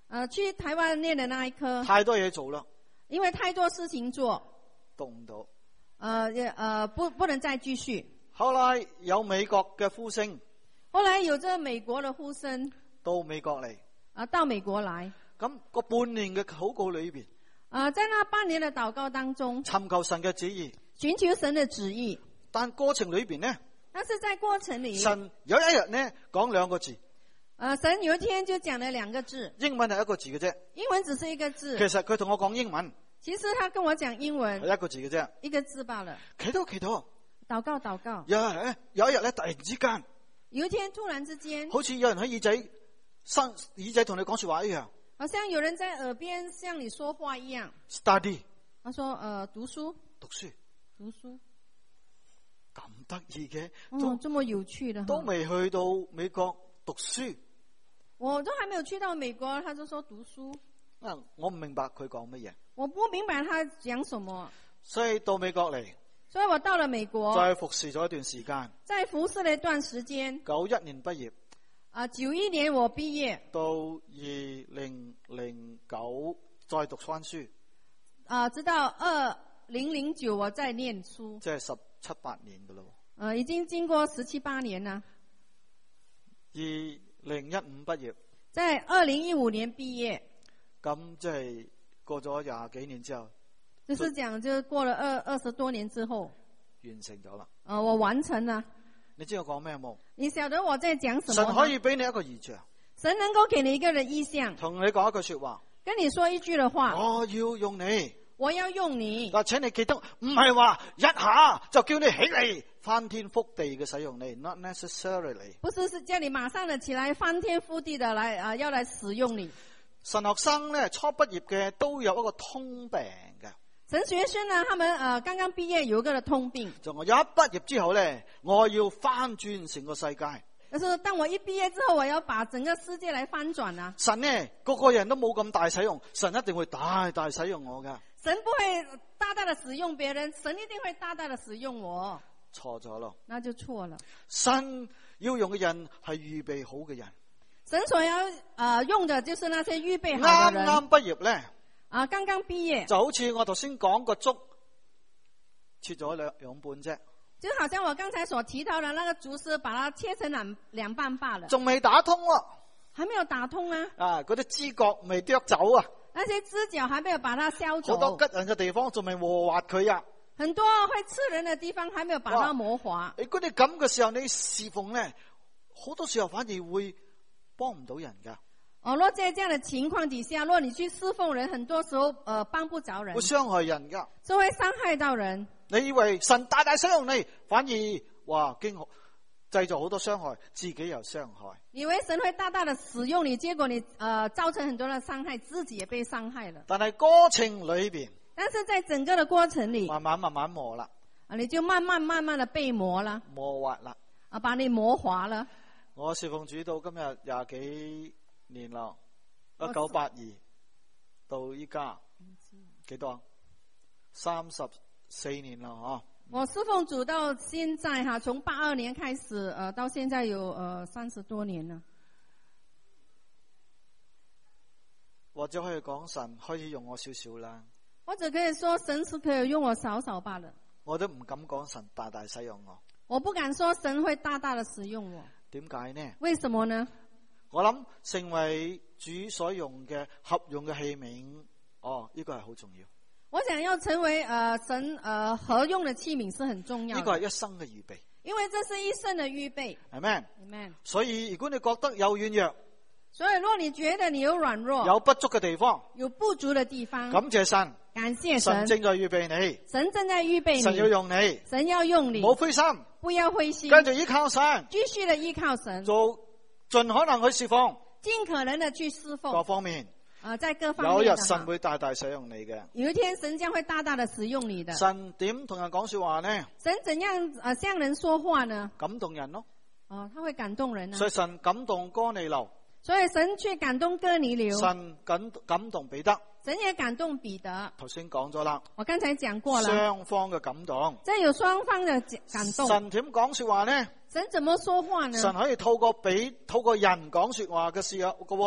呃，去台灣念的那一科， 太多嘢做啦， 因為太多事情做， 讀唔到。 呃呃，不不能再繼續。 後來有美國嘅呼聲， 後來有這美國的呼聲， 到美國嚟， 啊，到美國來。 咁個半年嘅禱告裏邊， 啊，在那半年的禱告當中， 尋求神嘅旨意， 尋求神的旨意。 但過程裏邊呢， 但是在過程裏， 神有一日呢講兩個字， 啊，神有一天就講了兩個字， 英文係一個字嘅啫。 英文只是一個字。 其實佢同我講英文， 其實他跟我講英文係一個字嘅啫， 一個字罷了。 祈禱祈禱， 禱告禱告。 有一日咧，有一日咧，突然之間， 有一天突然之間， 好似有人喺耳仔生耳仔同你講說話一樣， 好像有人在耳邊向你說話一樣。 study， 他說：呃，讀書， 讀書， 讀書。 咁得意嘅， 哦，這麼有趣的， 都未去到美國讀書， 我都還沒有去到美國，他就說讀書。 啊，我唔明白佢講乜嘢， 我不明白他講什麼， 所以到美國嚟， 所以我到了美國， 再服侍咗一段時間， 再服侍了一段時間。 九一年畢業， 啊，九一年我畢業， 到二零零九再讀翻書， 啊，直到二零零九我再念書， 即係十七八年噶咯。 呃，已經經過十七八年了。 二零一五畢業， 在二零一五年畢業， 咁即係過咗廿幾年之後， 就是講，就過了二二十多年之後， 完成咗啦。 呃，我完成了。 你知我講咩冇？ 你曉得我在講什麼？ 神可以俾你一個異象， 神能夠給你一個人意象， 同你講一句說話， 跟你說一句的話， 我要用你。 我要用你。 但請你記得，唔係話一下就叫你起嚟翻天覆地嘅使用你 ，not necessarily。 不是是叫你馬上的起來翻天覆地的來啊、呃，要來使用你。 神學生咧初畢業嘅都有一個通病嘅。 神學生呢，他們呃剛剛畢業有一個通病， 就我一畢業之後咧，我要翻轉成個世界。 就是當我一畢業之後，我要把整個世界來翻轉啊！ 神呢，個個人都冇咁大使用，神一定會大大使用我噶。 神不會大大的使用別人，神一定會大大的使用我。 錯咗咯， 那就錯了。 神要用嘅人係預備好嘅人。 神所要呃用的就是那些預備好的人。 啱啱畢業咧， 啊，剛剛畢業， 就好似我頭先講個粥切咗兩兩半啫， 就好像我剛才所提到的那個竹絲，把它切成兩兩半罷了， 仲未打通喎、啊， 還沒有打通啊！ 啊，嗰啲枝角未剁走啊， 那些枝角還沒有把它削走， 好多吉人嘅地方仲未和滑佢啊， 很多會刺人的地方還沒有把它磨滑。 你嗰啲咁嘅時候，你侍奉咧，好多時候反而會幫唔到人噶。 哦，若在這樣的情況底下，若你去侍奉人，很多時候呃幫不着人， 會傷害人噶， 就會傷害到人。 你以為神大大使用你，反而哇經製造好多傷害，自己又傷害。 以為神會大大的使用你，結果你呃造成很多的傷害，自己也被傷害了。 但係過程裏邊， 但是在整個的過程裏， 慢慢慢慢磨啦， 啊，你就慢慢慢慢的被磨了， 磨滑啦， 啊，把你磨滑了。 我侍奉主到今日廿幾年啦，一九八二到依家幾多？三十四年啦，嗬。 我侍奉主到現在哈，從八二年開始，呃，到現在有呃三十多年了。 或者可以講神可以用我少少啦， 或者可以說神是可以用我少少罷了。 我都唔敢講神大大使用我。 我不敢說神會大大的使用我。 點解呢？ 為什麼呢？ 我諗成為主所用嘅合用嘅器皿，哦，呢個係好重要。 我想要成為呃神呃合用的器皿是很重要的。 呢個係一生嘅預備， 因為這是一生的預備。 Amen。 Amen。 所以如果你覺得有軟弱， 所以若你覺得你有軟弱， 有不足嘅地方， 有不足的地方， 感謝神， 感謝神， 神正在預備你， 神正在預備你， 神要用你， 神要用你， 冇灰心， 不要灰心， 繼續依靠神， 繼續的依靠神， 做盡可能去侍奉， 盡可能的去侍奉各方面。 啊、呃，在各方面， 有一日神會大大使用你嘅。 有一天神將會大大的使用你的。 神點同人講說話呢？ 神怎樣啊、呃、向人說話呢？ 感動人咯。 哦、呃，他會感動人啊。 所以神感動哥尼流。 所以神去感動哥尼流。 神感感動彼得。 神也感動彼得。 頭先講咗啦。 我剛才講過了。 雙方嘅感動。 這有雙方的感動。 神點講說話呢？ 神怎麼說話呢？ 神可以透過俾透過人講說話嘅時候嘅。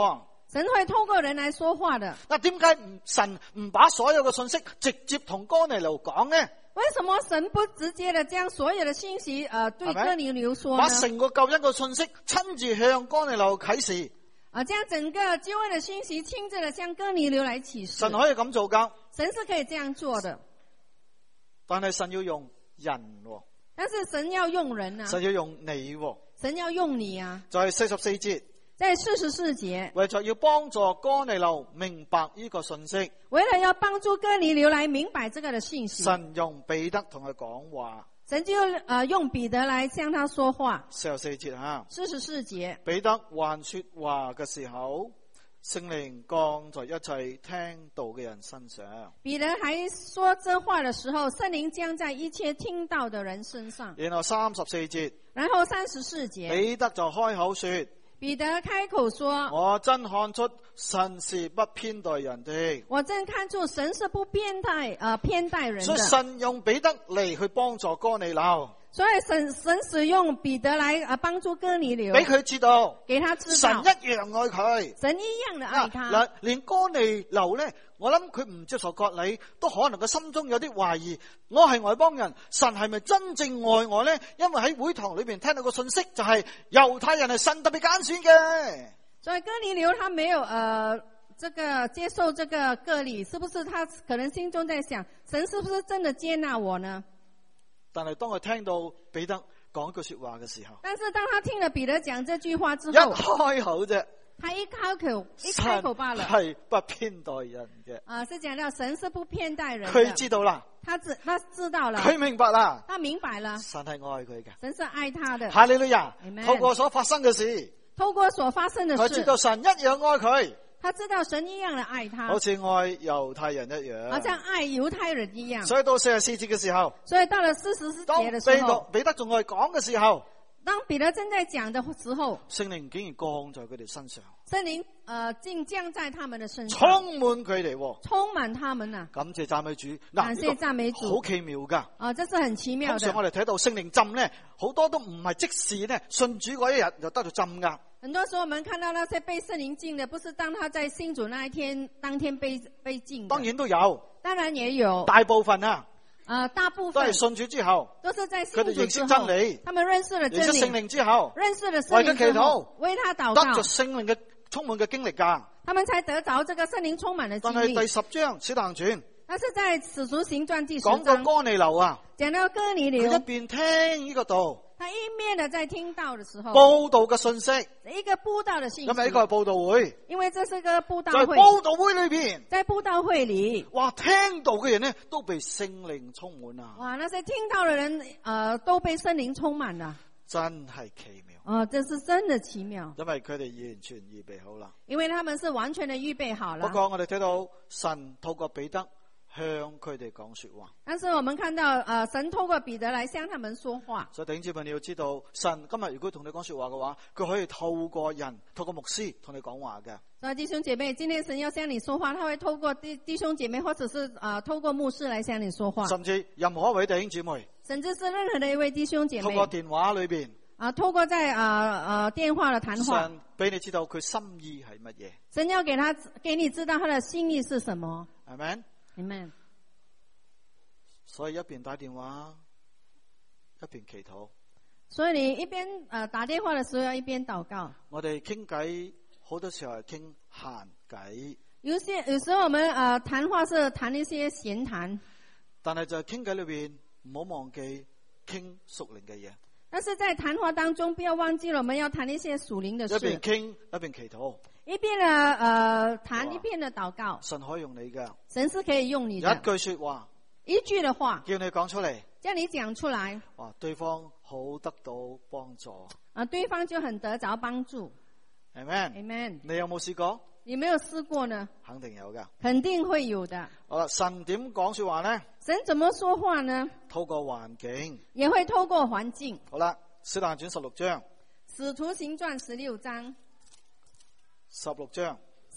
神會透過人來說話的。 嗱，點解唔神唔把所有嘅信息直接同哥尼流講呢？ 為什麼神不直接的將所有的信息，呃，對哥尼流說呢？ 把成個救恩嘅信息親自向哥尼流啟示。 啊，將整個救恩的信息親自的向哥尼流來啟示。 神可以咁做噶， 神是可以這樣做的。 但係神要用人， 但是神要用人啊， 神要用你， 神要用你啊。 就係四十四節， 在四十四節， 為咗要幫助哥尼流明白呢個信息， 為了要幫助哥尼流來明白這個的信息， 神用彼得同佢講話。 神就呃用彼得來向他說話。 四十四節吓， 四十四節， 彼得還說話嘅時候，聖靈降在一切聽道嘅人身上。 彼得還說這話的時候，聖靈降在一切聽到的人身上。 然後三十四節， 然後三十四節， 彼得就開口說， 彼得開口說， 我真看出神是不偏待人的。 我真看出神是不偏待呃偏待人的。 所以神用彼得嚟去幫助哥尼流。 所以神神使用彼得來啊幫助哥尼流， 俾佢知道， 給他知道神一樣愛佢， 神一樣的愛他。 嗱，連哥尼流咧，我諗佢唔接受割禮，都可能佢心中有啲懷疑，我係外邦人，神係咪真正愛我咧？因為喺會堂裏邊聽到個信息就係猶太人係神特別揀選嘅。 所以哥尼流他沒有呃這個接受這個割禮，是不是他可能心中在想，神是不是真的接納我呢？ 但係當佢聽到彼得講句說話嘅時候， 但是當他聽了彼得講這句話之後， 一開口啫， 他一開口一開口罷了， 係不偏待人嘅。 啊、呃，是講到神是不偏待人的。 佢知道啦， 他知他知道了， 佢明白啦， 他明白了， 神係愛佢嘅， 神是愛他的。 哈利路亞， Amen 透過所發生嘅事， 透過所發生的事， 佢知道神一樣愛佢。 他知道神一樣的愛他， 好似愛猶太人一樣， 好像愛猶太人一樣。 所以到四十四節嘅時候， 所以到了四十四節的時候， 彼得仲愛講嘅時候， 當彼得正在講的時候， 聖靈竟然降在佢哋身上， 聖靈呃竟降在他們的身上， 充滿佢哋， 充滿他們啊！ 感謝讚美主， 感謝讚美主， 好奇妙噶。 啊，這是很奇妙的。 通常我哋睇到聖靈浸咧，好多都唔係即時咧，信主嗰一日就得到浸噶。 很多時候我們看到那些被聖靈浸的，不是當他在信主那一天當天被被浸的。 當然都有， 當然也有， 大部分啊， 啊、呃，大部分都係信主之後， 都是在信主之後， 佢哋認識真理， 他們認識了真理， 認識聖靈之後， 認識了聖靈之後，為他禱告， 得着聖靈嘅充滿嘅經歷噶， 他們才得着這個聖靈充滿的經歷。 但係第十章使徒行傳， 但是在使徒行傳第十章講到哥尼流啊， 講到哥尼流， 佢一邊聽呢個道。 他一面的在聽到的時候， 報道嘅信息， 一個佈道的信息， 咁呢個係報道會， 因為這是個佈道會， 在報道會裏邊， 在佈道會裏， 哇，聽到嘅人呢都被聖靈充滿啊！ 哇，那些聽到的人，呃，都被聖靈充滿了， 真係奇妙， 哦，這是真的奇妙， 因為佢哋完全預備好啦， 因為他們是完全的預備好了。 不過我哋睇到神透過彼得向佢哋講說話， 但是我們看到，呃，神透過彼得來向他們說話。 所以弟兄姊妹你要知道，神今日如果同你講說話嘅話，佢可以透過人、透過牧師同你講話嘅。 所以弟兄姐妹，今天神要向你說話，他會透過弟弟兄姐妹，或者是呃透過牧師來向你說話， 甚至任何一位弟兄姊妹， 甚至是任何的一位弟兄姐妹， 透過電話裏邊啊，透過在呃呃電話的談話， 神俾你知道佢心意係乜嘢。 神要給他給你知道他的心意是什麼。 Amen。 Amen。 所以一邊打電話一邊祈禱， 所以你一邊呃打電話的時候要一邊禱告。 我哋傾偈好多時候係傾閒偈， 有些有時候我們呃談話是談一些閒談， 但係就係傾偈裏邊唔好忘記傾屬靈嘅嘢。 但是在談話當中不要忘記了我們要談一些屬靈的事。 一邊傾一邊祈禱， 一邊的呃談一邊的禱告。 神可以用你嘅， 神是可以用你的。 一句說話。 一句的話叫你講出嚟， 叫你講出來， 哇，對方好得到幫助， 啊，對方就很得着幫助。 Amen。 Amen。 你有冇試過？ 你沒有試過呢？ 肯定有噶， 肯定會有的。 好啦，神點講說話呢？ 神怎麼說話呢？ 透過環境， 也會透過環境。 好啦，使徒行傳十六章， 使徒行傳十六章， 十六章，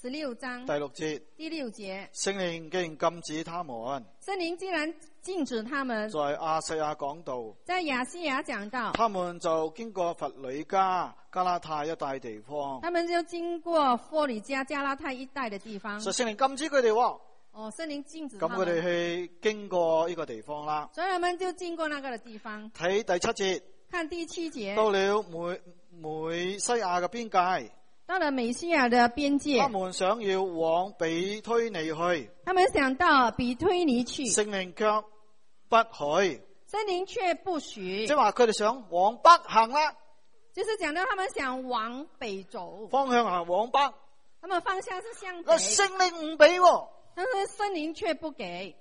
十六章第六節， 第六節， 聖靈既然禁止他們， 聖靈既然禁止他們， 在亞細亞講道， 在亞西亞講道， 他們就經過弗呂家、加拉太一帶地方。 他們就經過弗呂家、加拉太一帶的地方。 所以聖靈禁止佢哋喎， 哦，聖靈禁止他們， 咁佢哋去經過呢個地方啦。 所以他們就經過那個的地方。 睇第七節， 看第七節， 到了梅梅西亞嘅邊界， 到了美西亞的邊界， 他們想要往比推尼去， 他們想到比推尼去， 聖靈卻不許， 聖靈卻不許， 即係話佢哋想往北行啦， 就是講到他們想往北走， 方向行往北， 他們方向是向北， 個聖靈唔俾喎， 但是聖靈卻不給，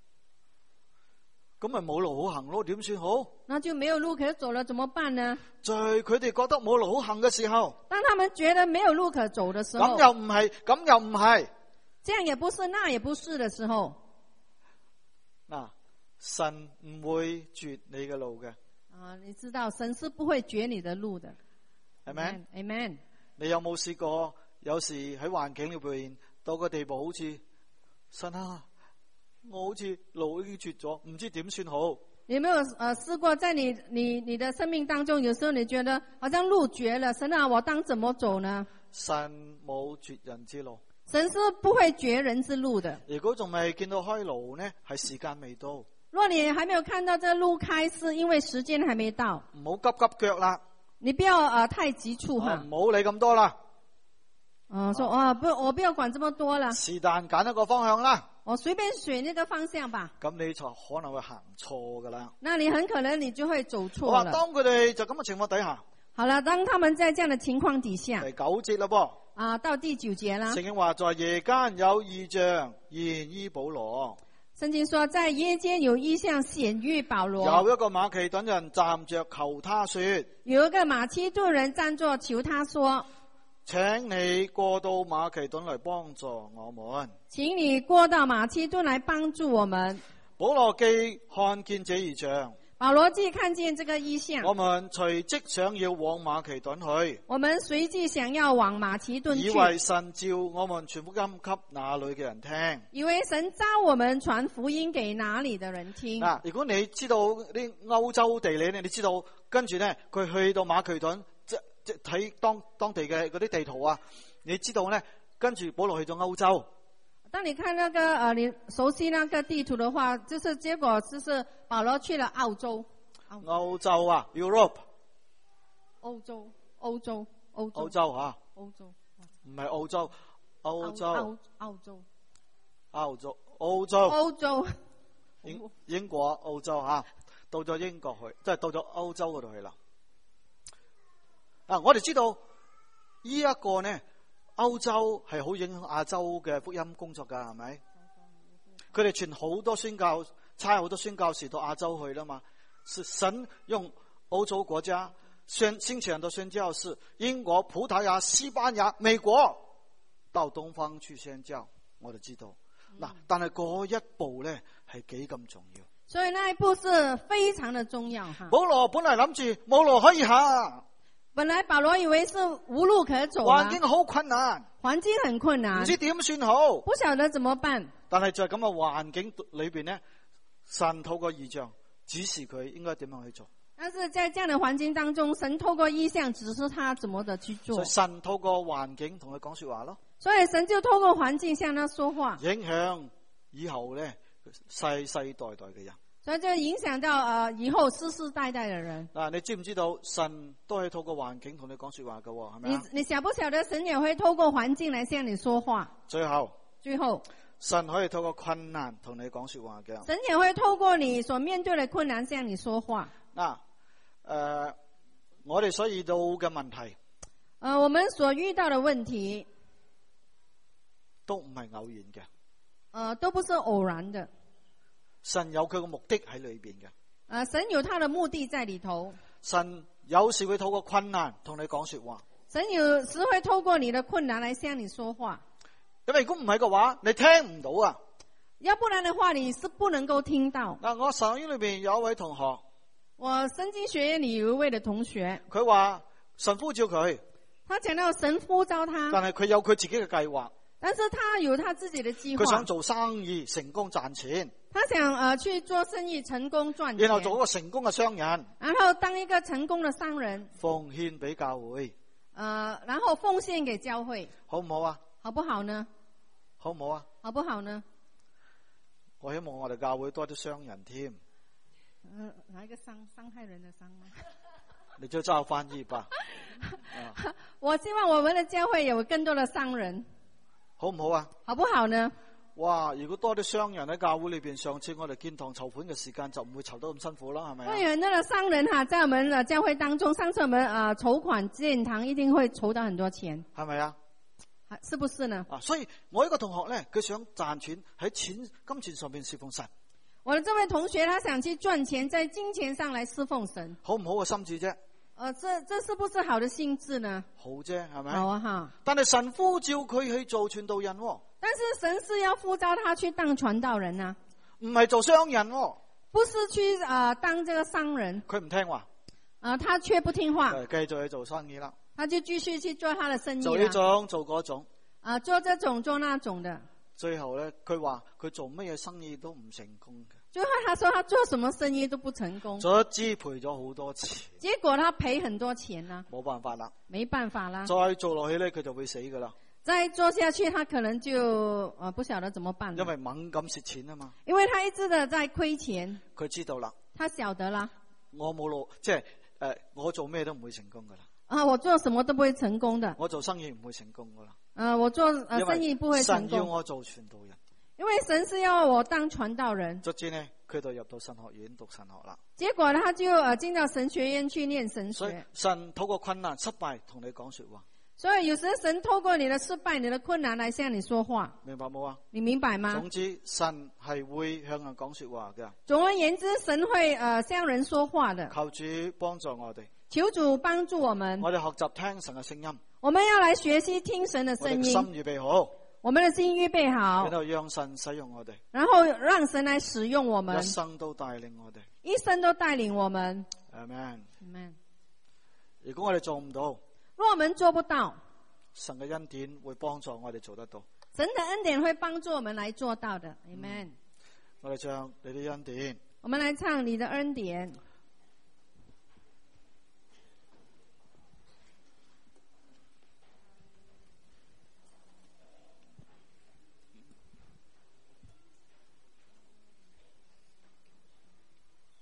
咁咪冇路好行咯？點算好？ 那就沒有路可走了，怎麼辦呢？ 在佢哋覺得冇路好行嘅時候， 當他們覺得沒有路可走的時候， 咁又唔係，咁又唔係， 這樣也不是，那也不是的時候， 嗱，神唔會絕你嘅路嘅， 啊，你知道神是不會絕你的路的， 係咪 ？Amen。 你有冇試過？有時喺環境裏邊到個地步，好似神啊，我好似路已經絕咗，唔知點算好。 你有沒有呃試過在你你你的生命當中，有時候你覺得好像路絕了，神啊，我當怎麼走呢？ 神冇絕人之路， 神是不會絕人之路的。 如果仲未見到開路呢，係時間未到。 若你還沒有看到這路開，是因為時間還沒到。 唔好急急腳啦， 你不要呃太急促哈。 唔好理咁多啦。 嗯，說啊不，我不要管這麼多了。 是但揀一個方向啦。 我隨便選一個方向吧。 咁你就可能會行錯噶啦。 那你很可能你就會走錯了。 當佢哋就咁嘅情況底下， 好了，當他們在這樣的情況底下， 第九節啦噃。 啊，到第九節啦。 聖經話在夜間有異象現於保羅。 聖經說在夜間有異象顯於保羅。 有一個馬其頓人站着求他說。 有一個馬其頓人站着求他說。 請你過到馬其頓來幫助我們。 請你過到馬其頓來幫助我們。 保羅既看見這異象， 保羅既看見這個異象， 我們隨即想要往馬其頓去。 我們隨即想要往馬其頓去。 以為神召我們傳福音給那裏嘅人聽。 以為神召我們傳福音給哪裏的人聽。 嗱，如果你知道啲歐洲地理咧，你知道跟住咧佢去到馬其頓。即睇當當地嘅嗰啲地圖啊，你知道咧，跟住保羅去咗歐洲。 當你看那個呃，你熟悉那個地圖的話，就是結果就是保羅去了澳洲。 歐洲啊 ，Europe。 歐洲，歐洲，歐洲。 歐洲吓。 歐洲。 唔係澳洲，歐洲。 澳澳洲。 澳洲，澳洲。 歐洲。 英英國、澳洲吓，到咗英國去，即係到咗歐洲嗰度去啦。啊！我哋知道呢一個呢，歐洲係好影響亞洲嘅福音工作噶，係咪？佢哋傳好多宣教，差好多宣教士到亞洲去啦嘛。神用歐洲國家宣興起很多宣教士，英國、葡萄牙、西班牙、美國到東方去宣教，我哋知道。嗱、嗯，但係嗰一步咧係幾咁重要。 所以那一步是非常的重要哈。 保羅本來諗住冇路可以行。 本來保羅以為是無路可走啊， 環境好困難， 環境很困難， 唔知點算好， 不曉得怎麼辦。 但係在咁嘅環境裏邊呢，神透過異象指示佢應該點樣去做。 但是在這樣的環境當中，神透過異象指示他怎麼的去做。 所以神透過環境同佢講說話咯。 所以神就透過環境向他說話， 影響以後咧世世代代嘅人。 所以就影響到呃以後世世代代的人。 嗱，你知唔知道神都係透過環境同你講說話嘅，係咪啊？ 你你曉不曉得神也會透過環境來向你說話？ 最後， 最後， 神可以透過困難同你講說話嘅。 神也會透過你所面對的困難向你說話。 嗱，誒，我哋所遇到嘅問題， 呃，我們所遇到的問題都唔係偶然嘅， 呃，都不是偶然的。 神有佢嘅目的喺裏邊嘅。 呃，神有他的目的在裏頭。 神有時會透過困難同你講說話。 神有時會透過你的困難來向你說話。 因為如果唔係嘅話，你聽唔到啊。 要不然的話，你是不能夠聽到。 嗱，我神學院裏邊有一位同學， 我神經學院裏有一位的同學， 佢話神呼召佢， 他講到神呼召他， 但係佢有佢自己嘅計劃。 但是他有他自己的計劃。 佢想做生意成功賺錢， 他想呃去做生意成功賺錢， 然後做一個成功嘅商人， 然後當一個成功的商人， 奉獻俾教會， 呃，然後奉獻給教會， 好唔好啊？ 好不好呢？ 好唔好啊？ 好不好呢？ 我希望我哋教會多啲商人添。 呃，哪一個傷傷害人的傷嗎？ 你就照翻譯吧。 啊、我希望我們的教會有更多的商人， 好唔好啊？ 好不好呢？ 哇！如果多啲商人喺教會裏邊，上次我哋建堂籌款嘅時間就唔會籌得咁辛苦啦，係咪啊？ 會有很多的商人哈，在我們的教會當中，上次我們啊籌款建堂一定會籌到很多錢， 係咪啊？ 是不是呢？ 啊，所以我一個同學咧，佢想賺錢喺錢金錢上面侍奉神。 我的這位同學，他想去賺錢，在金錢上來侍奉神， 好唔好嘅心志啫？ 呃，這這是不是好的心智呢？ 好啫，係咪？ 好啊哈！ 但係神呼召佢去做傳道人，哦， 但是神是要呼召他去當傳道人啊， 唔係做商人，哦， 不是去啊、呃、當這個商人。 佢唔聽話， 啊、呃，他卻不聽話， 繼續去做生意啦。 他就繼續去做他的生意， 做呢種做嗰種， 啊、呃，做這種做那種的。 最後咧，佢話佢做乜嘢生意都唔成功嘅。 最後他說他做什麼生意都不成功， 總之賠咗好多錢， 結果他賠很多錢啦， 冇辦法啦， 沒辦法啦。 再做落去咧，佢就會死噶啦。 再做下去，他可能就呃不曉得怎麼辦。 因為猛咁蝕錢啊嘛。 因為他一直的在虧錢， 佢知道啦。 他曉得啦。 我冇路，即係誒，我做咩都唔會成功噶啦。 啊，我做什麼都不會成功的。 我做生意唔會成功噶啦。 呃，我做呃生意不會成功。 神要我做傳道人。 因為神是要我當傳道人。 卒之呢，佢就入到神學院讀神學啦。 結果他就呃進到神學院去念神學。 所以神透過困難、失敗同你講說話。 所以有時神透過你的失敗、你的困難來向你說話。 明白冇啊？ 你明白嗎？ 總之，神係會向人講說話嘅。 總而言之，神會呃向人說話的。 求主幫助我哋。 求主幫助我們。 我哋學習聽神嘅聲音。 我們要來學習聽神的聲音。 我哋心預備好。 我們的心預備好， 然後讓神使用我哋， 然後讓神來使用我們， 一生都帶領我哋， 一生都帶領我們。 Amen。 Amen。 如果我哋做唔到， 如果我們做不到， 神嘅恩典會幫助我哋做得到。 神的恩典會幫助我們來做到的。Amen。 我哋唱你的恩典， 我們來唱你的恩典。